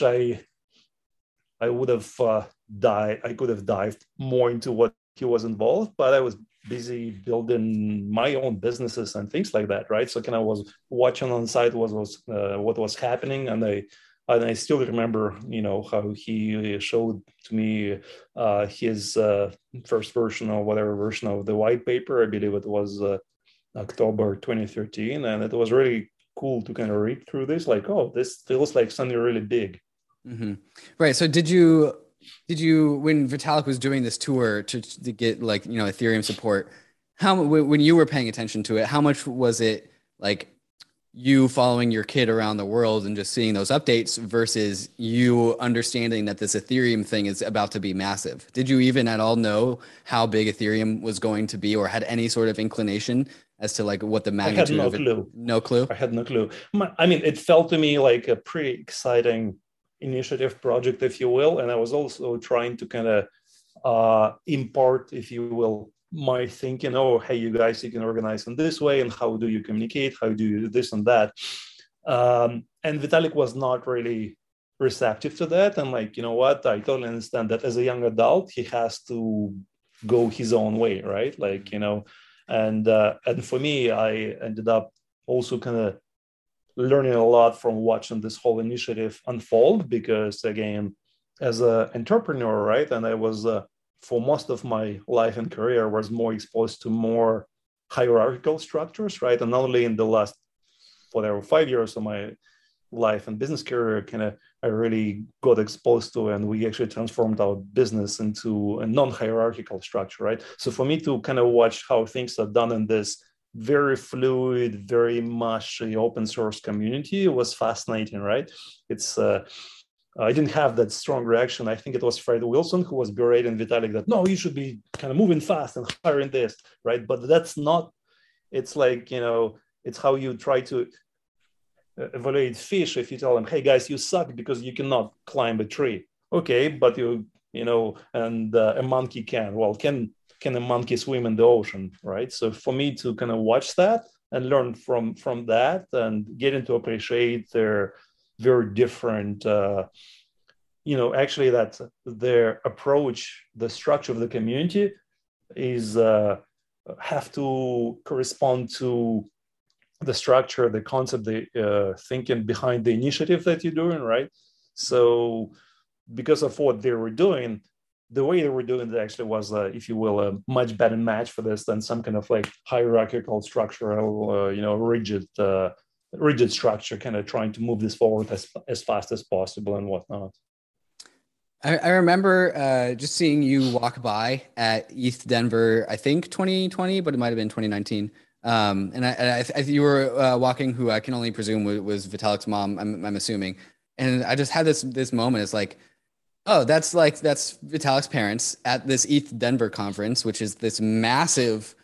I would have I could have dived more into what he was involved, but I was busy building my own businesses and things like that, right? So kind of was watching on the side what was happening, and I still remember, how he showed to me his first version or whatever version of the white paper. I believe it was October 2013, and it was really cool to kind of read through this. Like, oh, this feels like something really big. Mm-hmm. Right. So did you when Vitalik was doing this tour to get like Ethereum support, when you were paying attention to it, how much was it like you following your kid around the world and just seeing those updates versus you understanding that this Ethereum thing is about to be massive? Did you even at all know how big Ethereum was going to be, or had any sort of inclination as to like what the I had magnitude no of it? clue. No clue. I had no clue. I mean, it felt to me like a pretty exciting initiative project, if you will. And I was also trying to kind of impart, if you will, my thinking. Oh, hey, you guys, you can organize in this way, and how do you communicate? How do you do this and that? And Vitalik was not really receptive to that. And like, you know what? I totally understand that as a young adult, he has to go his own way, right? Like, and for me, I ended up also kind of learning a lot from watching this whole initiative unfold, because again, as an entrepreneur, right, and I was for most of my life and career was more exposed to more hierarchical structures, right? And only in the last whatever 5 years of my life and business career, kind of I really got exposed to, and we actually transformed our business into a non-hierarchical structure, right? So for me to kind of watch how things are done in this very fluid, very much open source community was fascinating, right? It's I didn't have that strong reaction. I think it was Fred Wilson who was berating Vitalik that, no, you should be kind of moving fast and hiring this, right? But that's not, it's like, it's how you try to evaluate fish. If you tell them, hey guys, you suck because you cannot climb a tree. Okay, but and a monkey can. Well, can a monkey swim in the ocean, right? So for me to kind of watch that and learn from that and getting to appreciate their very different, actually that their approach, the structure of the community is have to correspond to the structure, the concept, the thinking behind the initiative that you're doing, right? So because of what they were doing, the way they were doing it actually was, if you will, a much better match for this than some kind of like hierarchical structural, rigid structure, kind of trying to move this forward as fast as possible and whatnot. I remember just seeing you walk by at ETH Denver, I think 2020, but it might have been 2019. And I you were walking, who I can only presume was Vitalik's mom, I'm assuming. And I just had this moment. It's like, oh, that's Vitalik's parents at this ETH Denver conference, which is this massive,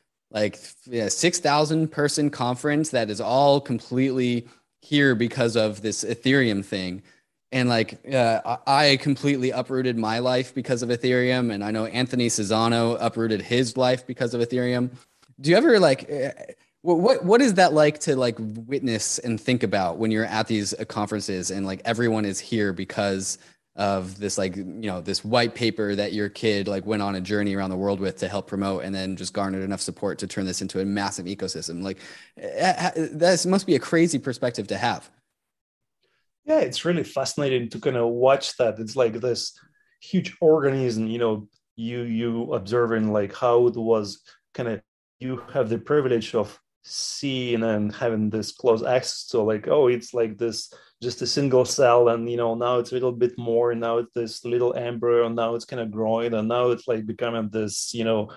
6,000 person conference that is all completely here because of this Ethereum thing. And I completely uprooted my life because of Ethereum. And I know Anthony Cesano uprooted his life because of Ethereum. Do you ever what is that like to witness and think about when you're at these conferences and everyone is here because of this this white paper that your kid went on a journey around the world with to help promote, and then just garnered enough support to turn this into a massive ecosystem? That must be a crazy perspective to have. Yeah, it's really fascinating to kind of watch that. It's like this huge organism, you observing how it was kind of, you have the privilege of seeing and having this close access to it's like this, just a single cell, and now it's a little bit more, and now it's this little embryo, and now it's kind of growing, and now it's becoming this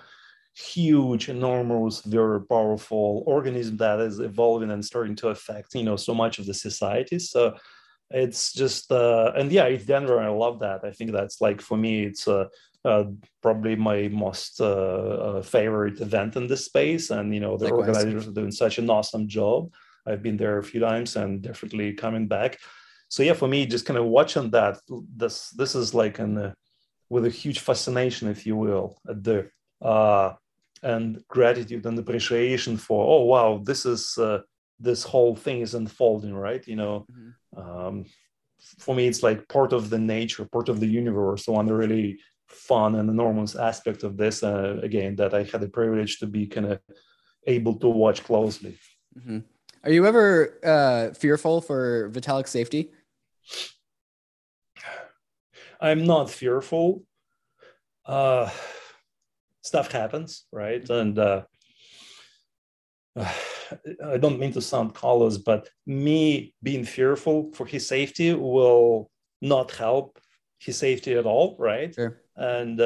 huge, enormous, very powerful organism that is evolving and starting to affect so much of the society. So it's just and yeah, it's Denver, and I love that. I think that's for me, it's probably my most favorite event in this space, and the Likewise. Organizers are doing such an awesome job. I've been there a few times and definitely coming back. So yeah, for me, just kind of watching that, this is with a huge fascination, if you will, at the and gratitude and appreciation for, oh wow, this is this whole thing is unfolding, right? Mm-hmm. For me, it's part of the nature, part of the universe. One really fun and enormous aspect of this, again, that I had the privilege to be kind of able to watch closely. Mm-hmm. Are you ever fearful for Vitalik's safety? I'm not fearful. Stuff happens, right? And I don't mean to sound callous, but me being fearful for his safety will not help his safety at all, right? Sure. And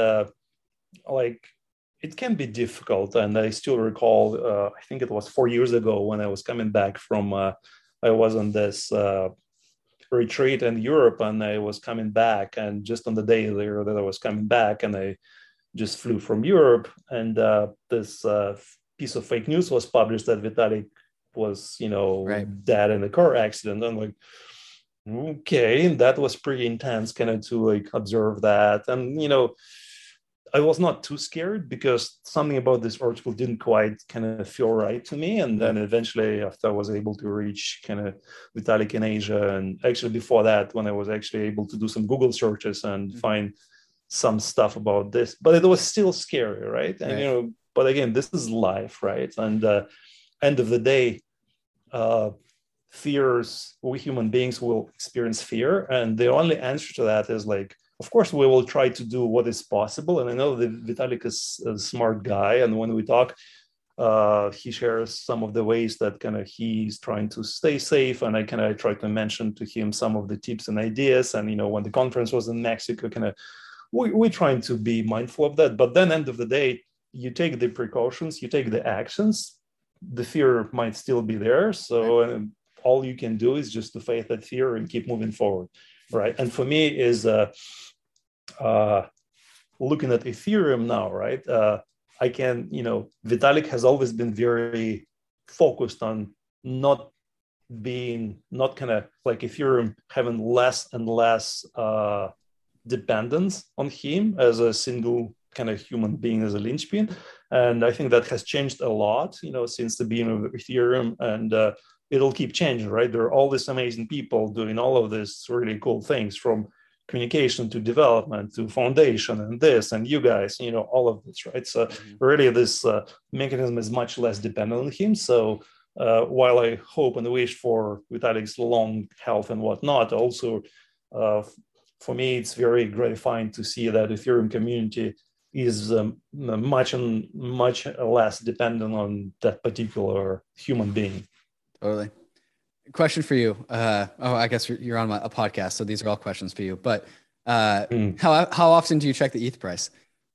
it can be difficult. And I still recall, I think it was 4 years ago when I was coming back from, I was on this retreat in Europe, and I was coming back, and just on the day there that I was coming back, and I just flew from Europe, and this piece of fake news was published that Vitalik was, right, dead in a car accident. I'm okay, and that was pretty intense kind of to observe that. And I was not too scared because something about this article didn't quite kind of feel right to me. And then eventually, after I was able to reach kind of Vitalik in Asia, and actually before that, when I was actually able to do some Google searches and find some stuff about this, but it was still scary, right? And but again, this is life, right? And end of the day, fears, we human beings will experience fear, and the only answer to that is of course we will try to do what is possible. And I know that Vitalik is a smart guy, and when we talk, He shares some of the ways that kind of he's trying to stay safe, and I try to mention to him some of the tips and ideas. And when the conference was in Mexico, we're trying to be mindful of that. But then, end of the day, you take the precautions, you take the actions. The fear might still be there, so all you can do is just to face that fear and keep moving forward, right? And for me, is looking at Ethereum now, right? I can, Vitalik has always been very focused on not kind of like Ethereum having less and less dependence on him as a single kind of human being, as a linchpin. And I think that has changed a lot, since the beginning of Ethereum, and it'll keep changing, right? There are all these amazing people doing all of these really cool things, from communication to development to foundation and this and you guys, all of this, right? So really this mechanism is much less dependent on him. So while I hope and wish for Vitalik's long health and whatnot, also for me, it's very gratifying to see that Ethereum community is much less dependent on that particular human being. Totally. Question for you. I guess you're on a podcast, so these are all questions for you. But how often do you check the ETH price?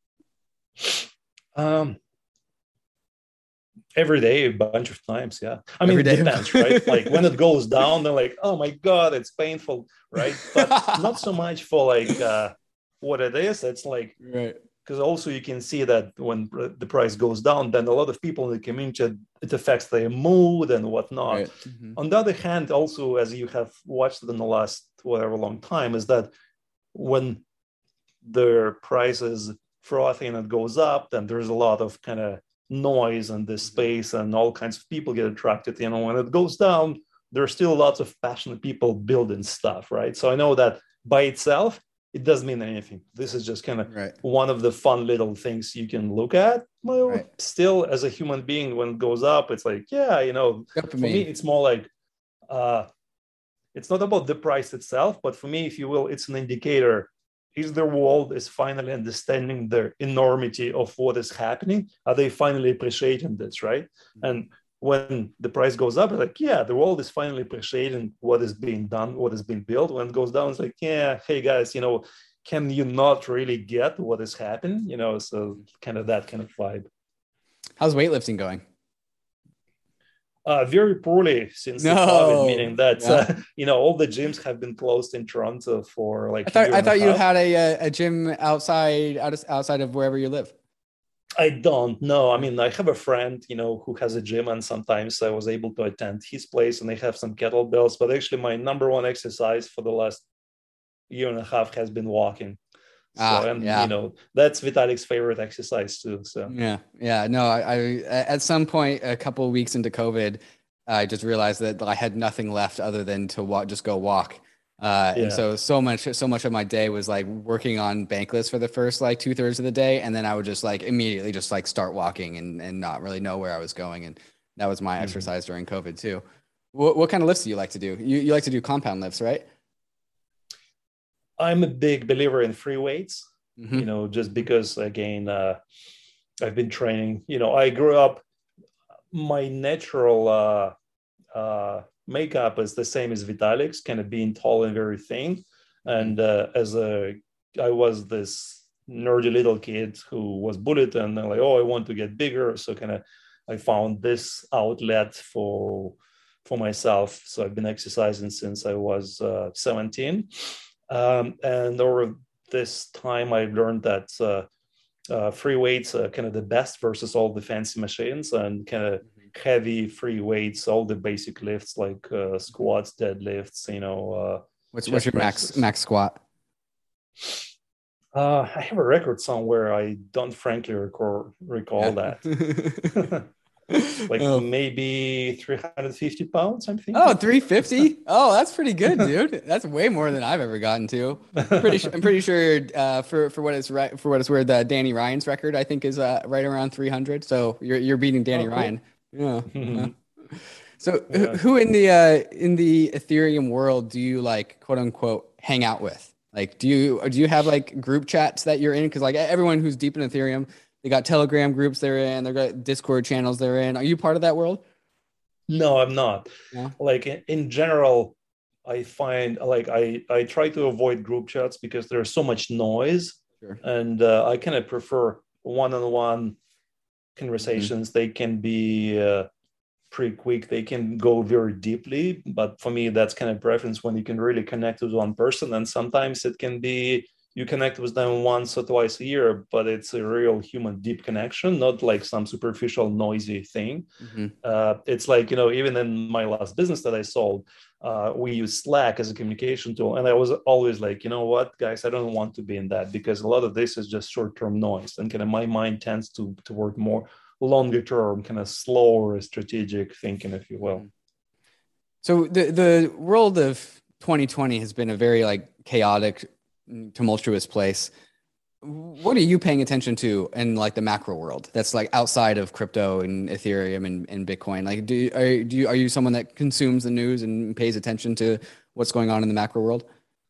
Every day, a bunch of times. Yeah, I mean, it depends, right? Like when it goes down, they're like, "Oh my god, it's painful," right? But not so much for like what it is. It's like because also you can see that when the price goes down, then a lot of people in the community, it affects their mood and whatnot. Right. Mm-hmm. On the other hand, also, as you have watched it in the last whatever long time, is that when the price is frothy and it goes up, then there's a lot of kind of noise in this space and all kinds of people get attracted. When it goes down, there's still lots of passionate people building stuff, right? So I know that by itself, it doesn't mean anything. This is just kind of one of the fun little things you can look at. Well, still, as a human being, when it goes up, it's like, for me, it's more like, it's not about the price itself, but for me, if you will, it's an indicator. Is the world is finally understanding the enormity of what is happening? Are they finally appreciating this, right? And when the price goes up, it's like, the world is finally appreciating what is being done, what is being built. When it goes down, it's like, hey guys, can you not really get what is happening? So kind of that kind of vibe. How's weightlifting going? Very poorly since the COVID, meaning that all the gyms have been closed in Toronto for like. I thought you had a gym outside of wherever you live. I don't know. I mean, I have a friend, who has a gym, and sometimes I was able to attend his place, and they have some kettlebells. But actually, my number one exercise for the last year and a half has been walking. That's Vitalik's favorite exercise too. So no, I at some point a couple of weeks into COVID, I just realized that I had nothing left other than to just go walk. And so much of my day was like working on Bankless for the first like 2/3 of the day, and then I would just like immediately just like start walking and not really know where I was going, and that was my exercise during COVID too. What kind of lifts do you like to do? You like to do compound lifts, right? I'm a big believer in free weights, just because, again, I've been training. I grew up, my natural makeup is the same as Vitalik's, kind of being tall and very thin. And I was this nerdy little kid who was bullied, and I'm like, I want to get bigger. So I found this outlet for myself. So I've been exercising since I was 17. And over this time, I learned that free weights are kind of the best versus all the fancy machines, and kind of heavy free weights, all the basic lifts like squats, deadlifts. What's your max squat? I have a record somewhere. I don't frankly recall that. Maybe 350 pounds, I'm thinking. 350? That's pretty good, dude. That's way more than I've ever gotten to. I'm pretty sure for what it's worth, Danny Ryan's record I think is right around 300. So you're beating Danny Ryan. Yeah. So who in the Ethereum world do you like, quote unquote, hang out with? Like, do you have like group chats that you're in? Because like everyone who's deep in Ethereum, They got Telegram groups they're in. They've got Discord channels they're in. Are you part of that world? No, I'm not. Yeah. Like in general, I find like I try to avoid group chats because there's so much noise, Sure. and I kind of prefer one-on-one conversations. They can be pretty quick. They can go very deeply, but for me, that's kind of preference when you can really connect with one person. And sometimes it can be you connect with them once or twice a year, but it's a real human deep connection, not like some superficial noisy thing. Mm-hmm. It's like, you know, even in my last business that I sold, we use Slack as a communication tool. And I was always like, you know what, guys, I don't want to be in that because a lot of this is just short-term noise. And kind of my mind tends to work more longer term, kind of slower strategic thinking, if you will. So the world of 2020 has been a very like chaotic, tumultuous place. What are you paying attention to in like the macro world that's like outside of crypto and Ethereum and Bitcoin? Like, are you someone that consumes the news and pays attention to what's going on in the macro world?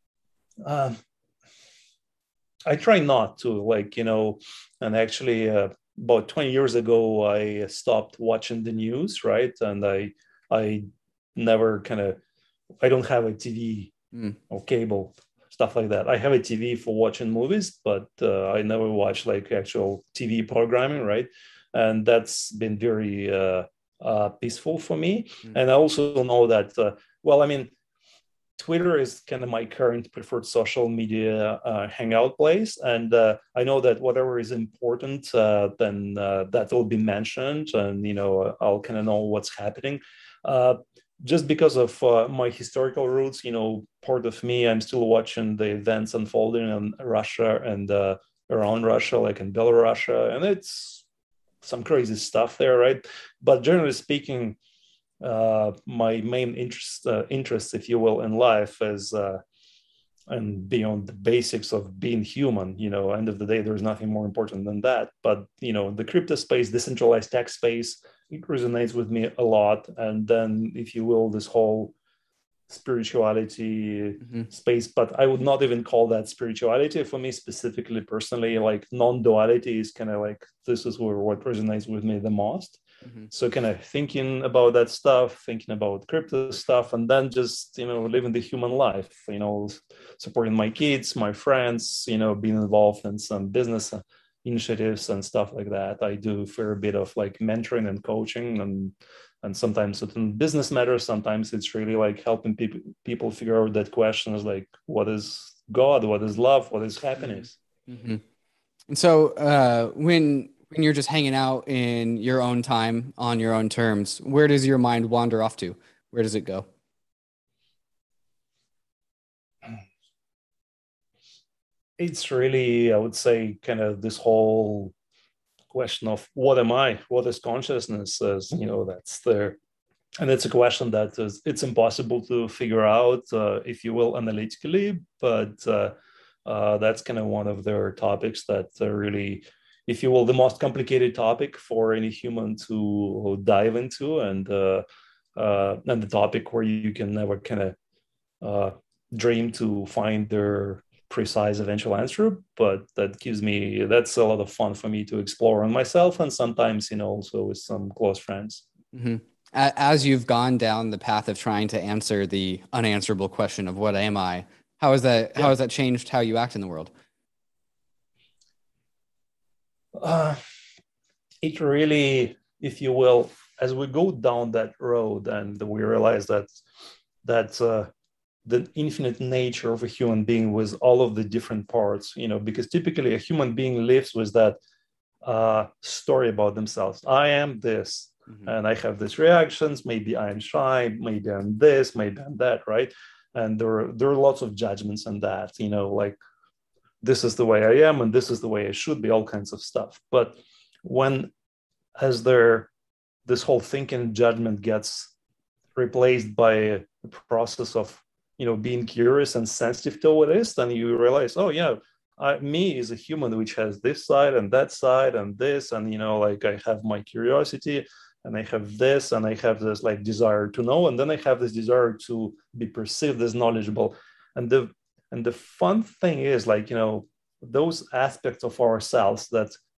I try not to, like, you know, and actually about 20 years ago, I stopped watching the news, right? And I never kind of, I don't have a TV or cable, stuff like that. I have a TV for watching movies, but I never watch like actual TV programming, right? And that's been very peaceful for me. And I also know that, well, I mean, Twitter is kind of my current preferred social media hangout place, and I know that whatever is important, then that will be mentioned, and you know I'll kind of know what's happening. Uh, just because of my historical roots, you know, part of me, I'm still watching the events unfolding in Russia and around Russia, like in Belarus, and it's some crazy stuff there, right? But generally speaking, my main interest, if you will, in life is and beyond the basics of being human. You know, end of the day, there's nothing more important than that. But you know, the crypto space, decentralized tech space, it resonates with me a lot. And then, if you will, this whole spirituality space, but I would not even call that spirituality for me specifically. Personally, like non-duality is kind of like this is where what resonates with me the most. So kind of thinking about that stuff, thinking about crypto stuff, and then just, you know, living the human life, you know, supporting my kids, my friends, you know, being involved in some business initiatives and stuff like that. I do a fair bit of like mentoring and coaching, and sometimes it's in business matters. Sometimes it's really like helping people figure out that question is like, what is God? What is love? What is happiness? And so when you're just hanging out in your own time on your own terms, where does your mind wander off to? Where does it go? It's really, I would say, kind of this whole question of what am I? What is consciousness? As you know, that's there, and it's a question that is it's impossible to figure out, if you will, analytically. But that's kind of one of their topics that really, if you will, the most complicated topic for any human to dive into, and the topic where you can never kind of dream to find their precise eventual answer, but that's a lot of fun for me to explore on myself, and sometimes, you know, also with some close friends. As you've gone down the path of trying to answer the unanswerable question of what am I, how has that changed how you act in the world? It really, if you will, as we go down that road and we realize that the infinite nature of a human being with all of the different parts, you know, because typically a human being lives with that story about themselves. I am this, and I have these reactions. Maybe I'm shy, maybe I'm this, maybe I'm that, right? And there are lots of judgments on that, you know, like this is the way I am and this is the way I should be, all kinds of stuff. But when as this whole thinking judgment gets replaced by a process of, you know, being curious and sensitive to what is, then you realize, oh yeah, me is a human which has this side and that side and this, and you know, like I have my curiosity and I have this and I have this like desire to know, and then I have this desire to be perceived as knowledgeable. And the fun thing is, like, you know, those aspects of ourselves that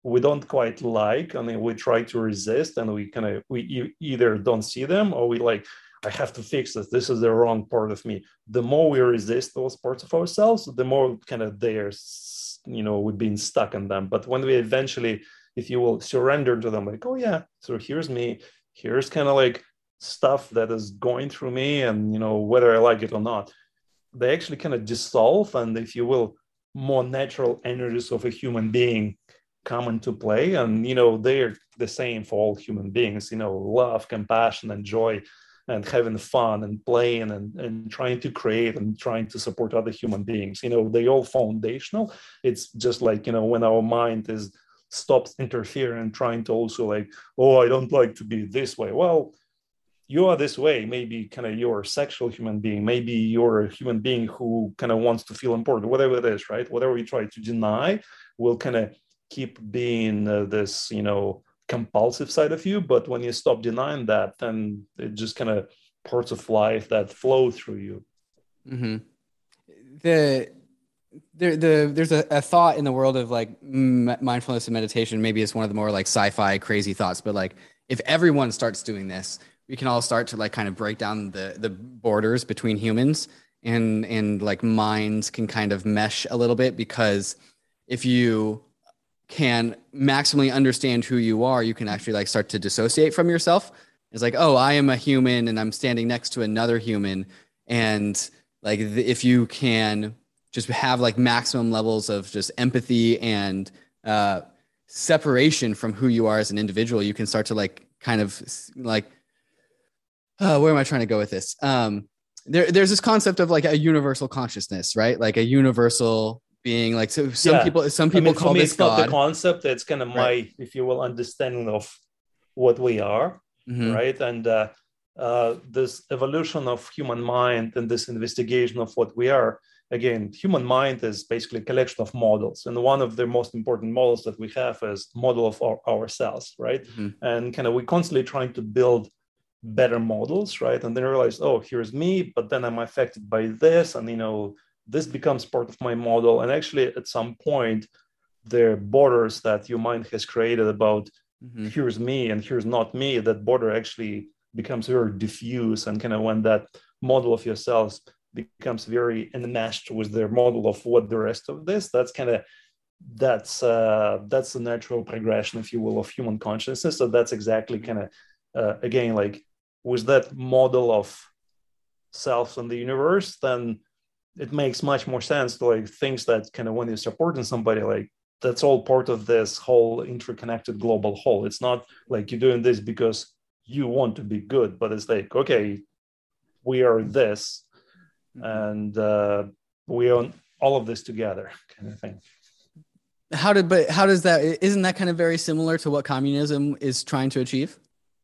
we don't quite like. I mean, we try to resist, and we either don't see them, or we like, I have to fix this. This is the wrong part of me. The more we resist those parts of ourselves, the more kind of there's, we've been stuck in them. But when we eventually, if you will, surrender to them, like, oh yeah, so here's me, here's kind of like stuff that is going through me, and whether I like it or not, they actually kind of dissolve, and if you will, more natural energies of a human being come into play. And they're the same for all human beings, love, compassion, and joy, and having fun and playing, and trying to create and trying to support other human beings. They all foundational. It's just like, when our mind stops interfering and trying to also like, oh, I don't like to be this way. Well, you are this way. Maybe kind of you're a sexual human being. Maybe you're a human being who kind of wants to feel important, whatever it is, right? Whatever you try to deny will kind of keep being this, compulsive side of you. But when you stop denying that, then it just kind of parts of life that flow through you. Mm-hmm. There's a thought in the world of like mindfulness and meditation. Maybe it's one of the more like sci-fi crazy thoughts, but like if everyone starts doing this, we can all start to like kind of break down the borders between humans, and like minds can kind of mesh a little bit, because if you can maximally understand who you are, you can actually like start to dissociate from yourself. It's like, oh, I am a human and I'm standing next to another human. And like, if you can just have like maximum levels of just empathy and separation from who you are as an individual, you can start to like kind of like, where am I trying to go with this? There's this concept of like a universal consciousness, right? Like a universal being. Like, so some people call this God. It's not the concept. It's kind of my, if you will, understanding of what we are, right? And this evolution of human mind and this investigation of what we are. Again, human mind is basically a collection of models, and one of the most important models that we have is model of ourselves, right? And kind of we constantly trying to build better models, right? And then realize, oh, here's me, but then I'm affected by this, and this becomes part of my model. And actually, at some point, there are borders that your mind has created about here's me and here's not me. That border actually becomes very diffuse, and kind of when that model of yourselves becomes very enmeshed with their model of what the rest of this, that's the natural progression, if you will, of human consciousness. So that's exactly kind of again, like with that model of self in the universe, then it makes much more sense to like things that kind of when you're supporting somebody, like that's all part of this whole interconnected global whole. It's not like you're doing this because you want to be good, but it's like, okay, we are this, and we own all of this together, kind of thing. Isn't that kind of very similar to what communism is trying to achieve?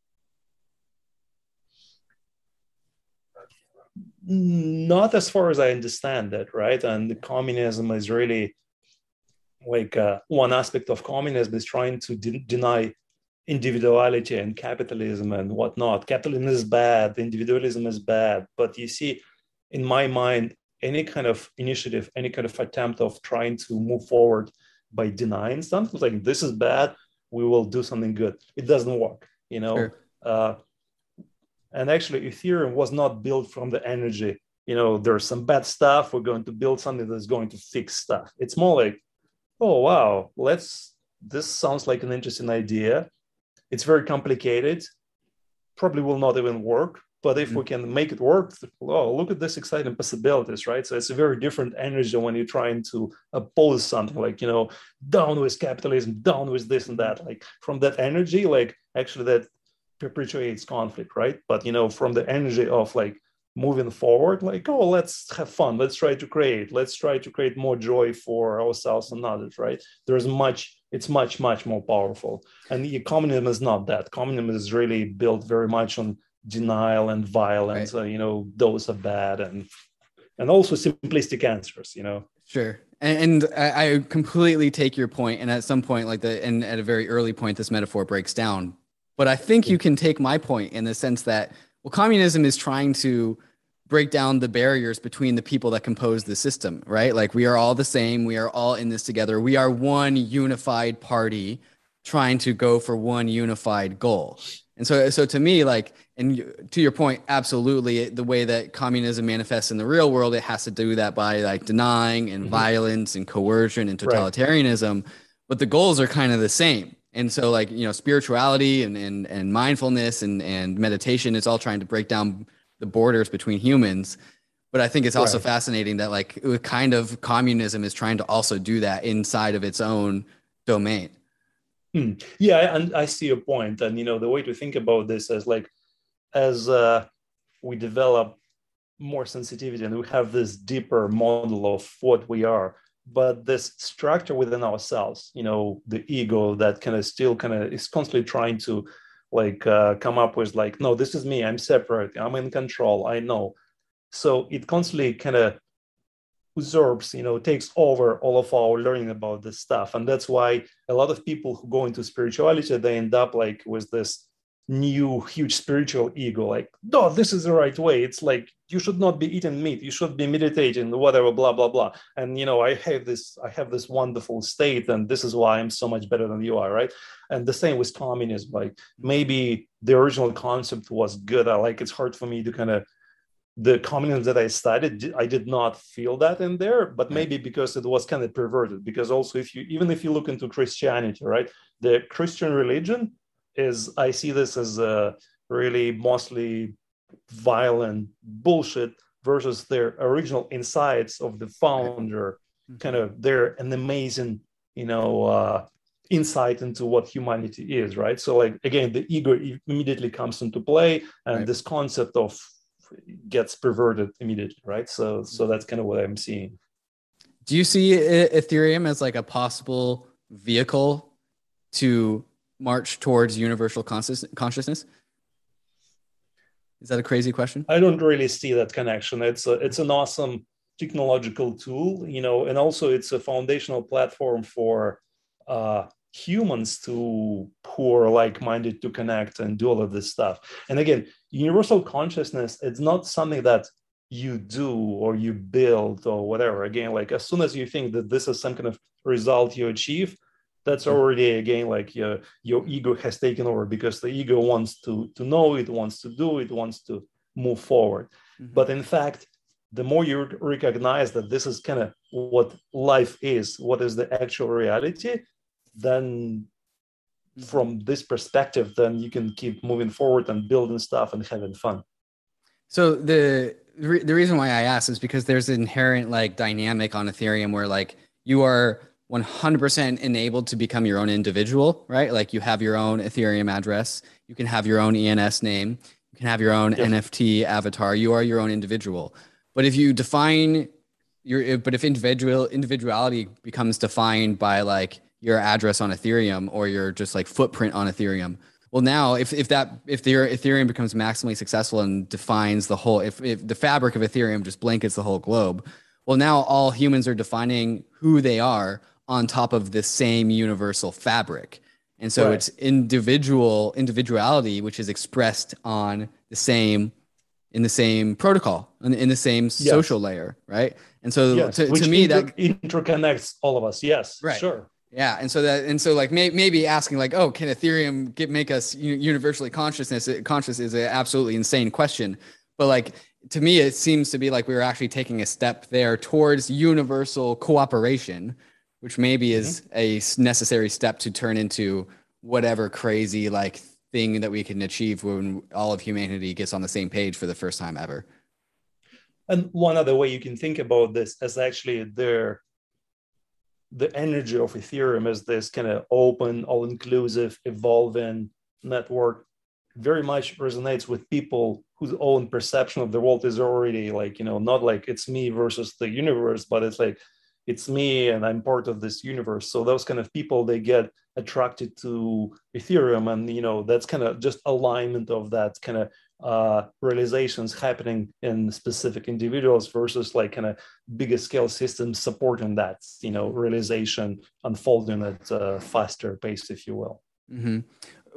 Not as far as I understand it, right? And the communism is really like one aspect of communism is trying to deny individuality and capitalism and whatnot. Capitalism is bad, individualism is bad. But you see, in my mind, any kind of initiative, any kind of attempt of trying to move forward by denying something, like this is bad, we will do something good, it doesn't work, Sure. And actually, Ethereum was not built from the energy, there's some bad stuff, we're going to build something that's going to fix stuff. It's more like, oh, wow, this sounds like an interesting idea. It's very complicated, probably will not even work. But if we can make it work, oh, look at this exciting possibilities, right? So it's a very different energy when you're trying to oppose something like, down with capitalism, down with this and that. Like from that energy, like actually that perpetuates conflict, right? But, from the energy of like moving forward, like, oh, let's have fun. Let's try to create more joy for ourselves and others, right? It's much, much more powerful. And communism is not that. Communism is really built very much on denial and violence. Right. Those are bad, and also simplistic answers. Sure, and I completely take your point. And at some point, and at a very early point, this metaphor breaks down. But I think you can take my point in the sense that, well, communism is trying to break down the barriers between the people that compose the system, right? Like we are all the same. We are all in this together. We are one unified party trying to go for one unified goal. And so to me, like, and to your point, absolutely, the way that communism manifests in the real world, it has to do that by like denying and violence and coercion and totalitarianism. But the goals are kind of the same. And so like, spirituality and mindfulness and meditation, it's all trying to break down the borders between humans. But I think it's also fascinating that like kind of communism is trying to also do that inside of its own domain. Yeah, and I see your point. And, the way to think about this is like, as we develop more sensitivity and we have this deeper model of what we are, but this structure within ourselves, the ego that kind of still kind of is constantly trying to like come up with like, no, this is me, I'm separate, I'm in control, I know. So it constantly kind of usurps, takes over all of our learning about this stuff. And that's why a lot of people who go into spirituality, they end up like with this new huge spiritual ego, like, no, this is the right way. It's like, you should not be eating meat, you should be meditating, whatever, blah, blah, blah. And, I have this wonderful state, and this is why I'm so much better than you are, right? And the same with communism. Like maybe the original concept was good. It's hard for me to kind of, the communism that I studied, I did not feel that in there, but maybe because it was kind of perverted. Because also, even if you look into Christianity, right, the Christian religion is, I see this as a really mostly violent bullshit versus their original insights of the founder. Kind of, they're an amazing, insight into what humanity is, right? So, like again, the ego immediately comes into play, and this concept of gets perverted immediately, right? So that's kind of what I'm seeing. Do you see Ethereum as like a possible vehicle to march towards universal consciousness? Is that a crazy question? I don't really see that connection. It's an awesome technological tool, and also it's a foundational platform for humans who are like-minded to connect and do all of this stuff. And again, universal consciousness, it's not something that you do or you build or whatever. Again, like as soon as you think that this is some kind of result you achieve, that's already, again, like your ego has taken over, because the ego wants to know, it wants to do, it wants to move forward. But in fact, the more you recognize that this is kind of what life is, what is the actual reality, then from this perspective, then you can keep moving forward and building stuff and having fun. So the reason why I ask is because there's an inherent like dynamic on Ethereum where like you are 100% enabled to become your own individual, right? Like you have your own Ethereum address, you can have your own ENS name, you can have your own NFT avatar, you are your own individual. But if you define if individuality becomes defined by like your address on Ethereum or your just like footprint on Ethereum, well, now if Ethereum becomes maximally successful and defines the whole, if the fabric of Ethereum just blankets the whole globe, well, now all humans are defining who they are on top of the same universal fabric. And so it's individuality, which is expressed on in the same protocol, in the same social layer, right? And so to me, that interconnects all of us. Yes, right. Sure. Yeah, and so like maybe asking like, oh, can Ethereum make us universally conscious is an absolutely insane question. But like to me, it seems to be like we were actually taking a step there towards universal cooperation, which maybe is a necessary step to turn into whatever crazy like thing that we can achieve when all of humanity gets on the same page for the first time ever. And one other way you can think about this is actually the energy of Ethereum is this kind of open, all-inclusive, evolving network. Very much resonates with people whose own perception of the world is already like, not like it's me versus the universe, but it's like, it's me and I'm part of this universe. So those kind of people, they get attracted to Ethereum, and that's kind of just alignment of that kind of realizations happening in specific individuals versus like kind of bigger scale systems supporting that realization unfolding at a faster pace, if you will.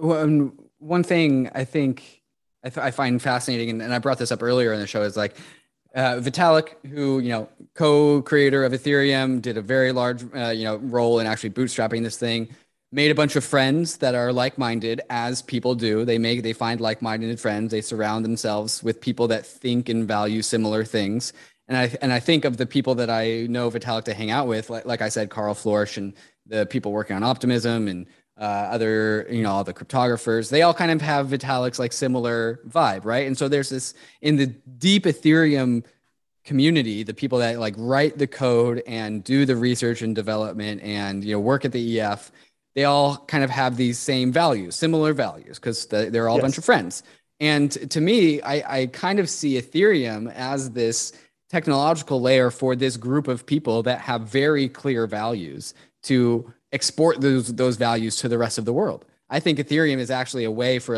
One thing I think I find fascinating, and I brought this up earlier in the show, is like Vitalik, who, co-creator of Ethereum, did a very large, role in actually bootstrapping this thing, made a bunch of friends that are like-minded, as people do. They find like-minded friends. They surround themselves with people that think and value similar things. And I think of the people that I know Vitalik to hang out with, like I said, Carl Florsch and the people working on Optimism and other, all the cryptographers, they all kind of have Vitalik's like similar vibe, right? And so there's this in the deep Ethereum community, the people that like write the code and do the research and development and work at the EF, they all kind of have these same values, similar values, because they're all a bunch of friends. And to me, I kind of see Ethereum as this technological layer for this group of people that have very clear values to export those values to the rest of the world. I think Ethereum is actually a way for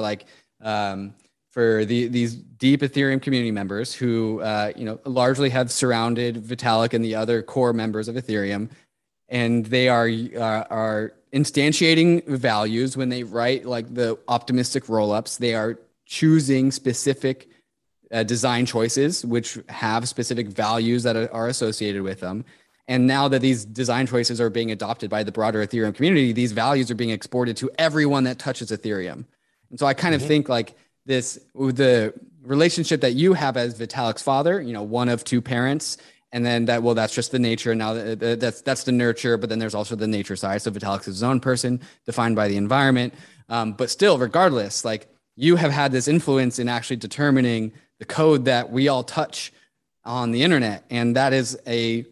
these deep Ethereum community members who largely have surrounded Vitalik and the other core members of Ethereum, and they are instantiating values when they write like the optimistic rollups. They are choosing specific design choices which have specific values that are associated with them. And now that these design choices are being adopted by the broader Ethereum community, these values are being exported to everyone that touches Ethereum. And so I kind of think like the relationship that you have as Vitalik's father, one of two parents, and then that's just the nature. Now that's the nurture, but then there's also the nature side. So Vitalik's his own person defined by the environment. But still, regardless, like you have had this influence in actually determining the code that we all touch on the internet. And that is a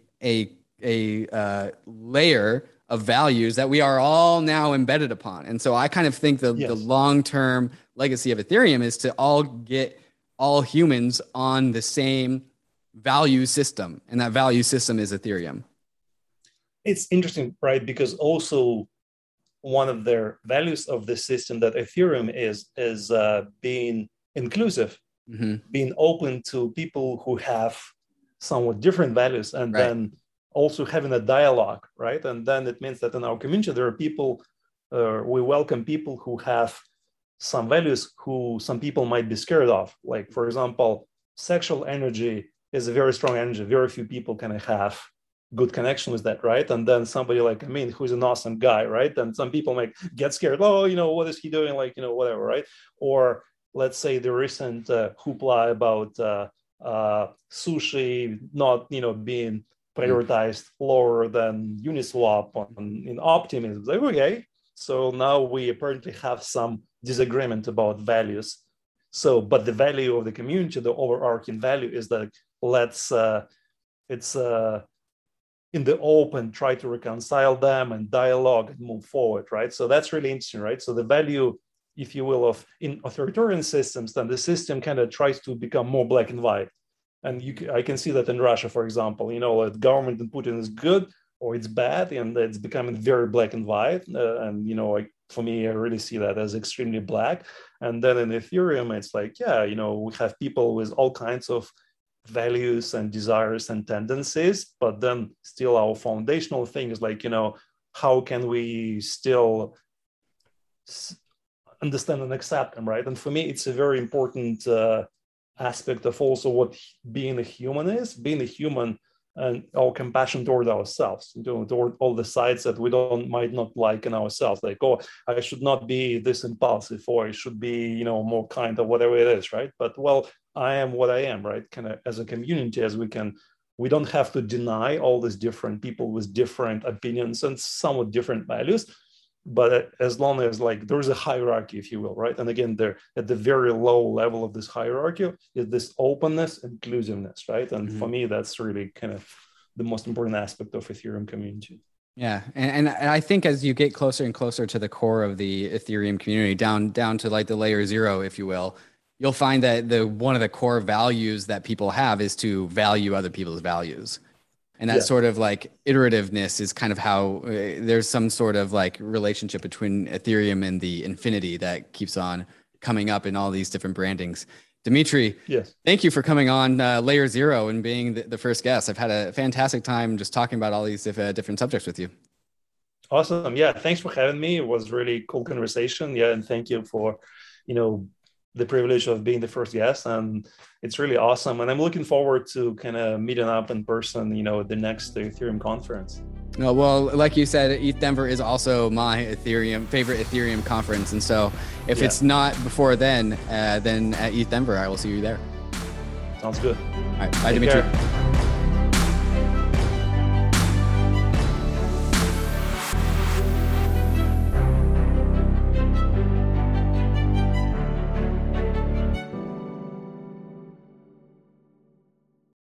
layer of values that we are all now embedded upon. And so I kind of think the long-term legacy of Ethereum is to all get all humans on the same value system. And that value system is Ethereum. It's interesting, right? Because also one of their values of the system that Ethereum is being inclusive, being open to people who have somewhat different values, and then also having a dialogue, right? And then it means that in our community, there are people, we welcome people who have some values who some people might be scared of. Like, for example, sexual energy is a very strong energy. Very few people can have good connection with that, right? And then somebody like Amin, who's an awesome guy, right? And some people might get scared. Oh, what is he doing? Like, whatever, right? Or let's say the recent hoopla about sushi not, being prioritized lower than Uniswap in Optimism. Like, okay, so now we apparently have some disagreement about values. So, but the value of the community, the overarching value is that it's in the open, try to reconcile them and dialogue and move forward, right? So that's really interesting, right? So the value, if you will, of in authoritarian systems, then the system kind of tries to become more black and white. And I can see that in Russia, for example, the government in Putin is good or it's bad, and it's becoming very black and white. For me, I really see that as extremely black. And then in Ethereum, it's like, we have people with all kinds of values and desires and tendencies, but then still our foundational thing is like, how can we still understand and accept them, right? And for me, it's a very important aspect of also what being a human is, being a human and our compassion toward ourselves, toward all the sides that we might not like in ourselves. Like, oh, I should not be this impulsive, or I should be, more kind, or whatever it is, right? But well, I am what I am, right? Kind of as a community, as we don't have to deny all these different people with different opinions and somewhat different values. But as long as there is a hierarchy, if you will, right? And again, they're at the very low level of this hierarchy is this openness, inclusiveness, right? And for me, that's really kind of the most important aspect of Ethereum community. Yeah, and I think as you get closer and closer to the core of the Ethereum community, down to like the layer zero, if you will, you'll find that one of the core values that people have is to value other people's values. And that sort of like iterativeness is kind of how there's some sort of like relationship between Ethereum and the infinity that keeps on coming up in all these different brandings. Dimitri, thank you for coming on Layer Zero and being the first guest. I've had a fantastic time just talking about all these different subjects with you. Awesome. Yeah. Thanks for having me. It was really cool conversation. Yeah. And thank you for, the privilege of being the first guest, and it's really awesome. And I'm looking forward to kind of meeting up in person, you know, at the next Ethereum conference. Well, like you said, ETHDenver is also my favorite Ethereum conference. And so if it's not before then at ETHDenver, I will see you there. Sounds good. All right. Bye, Dimitri.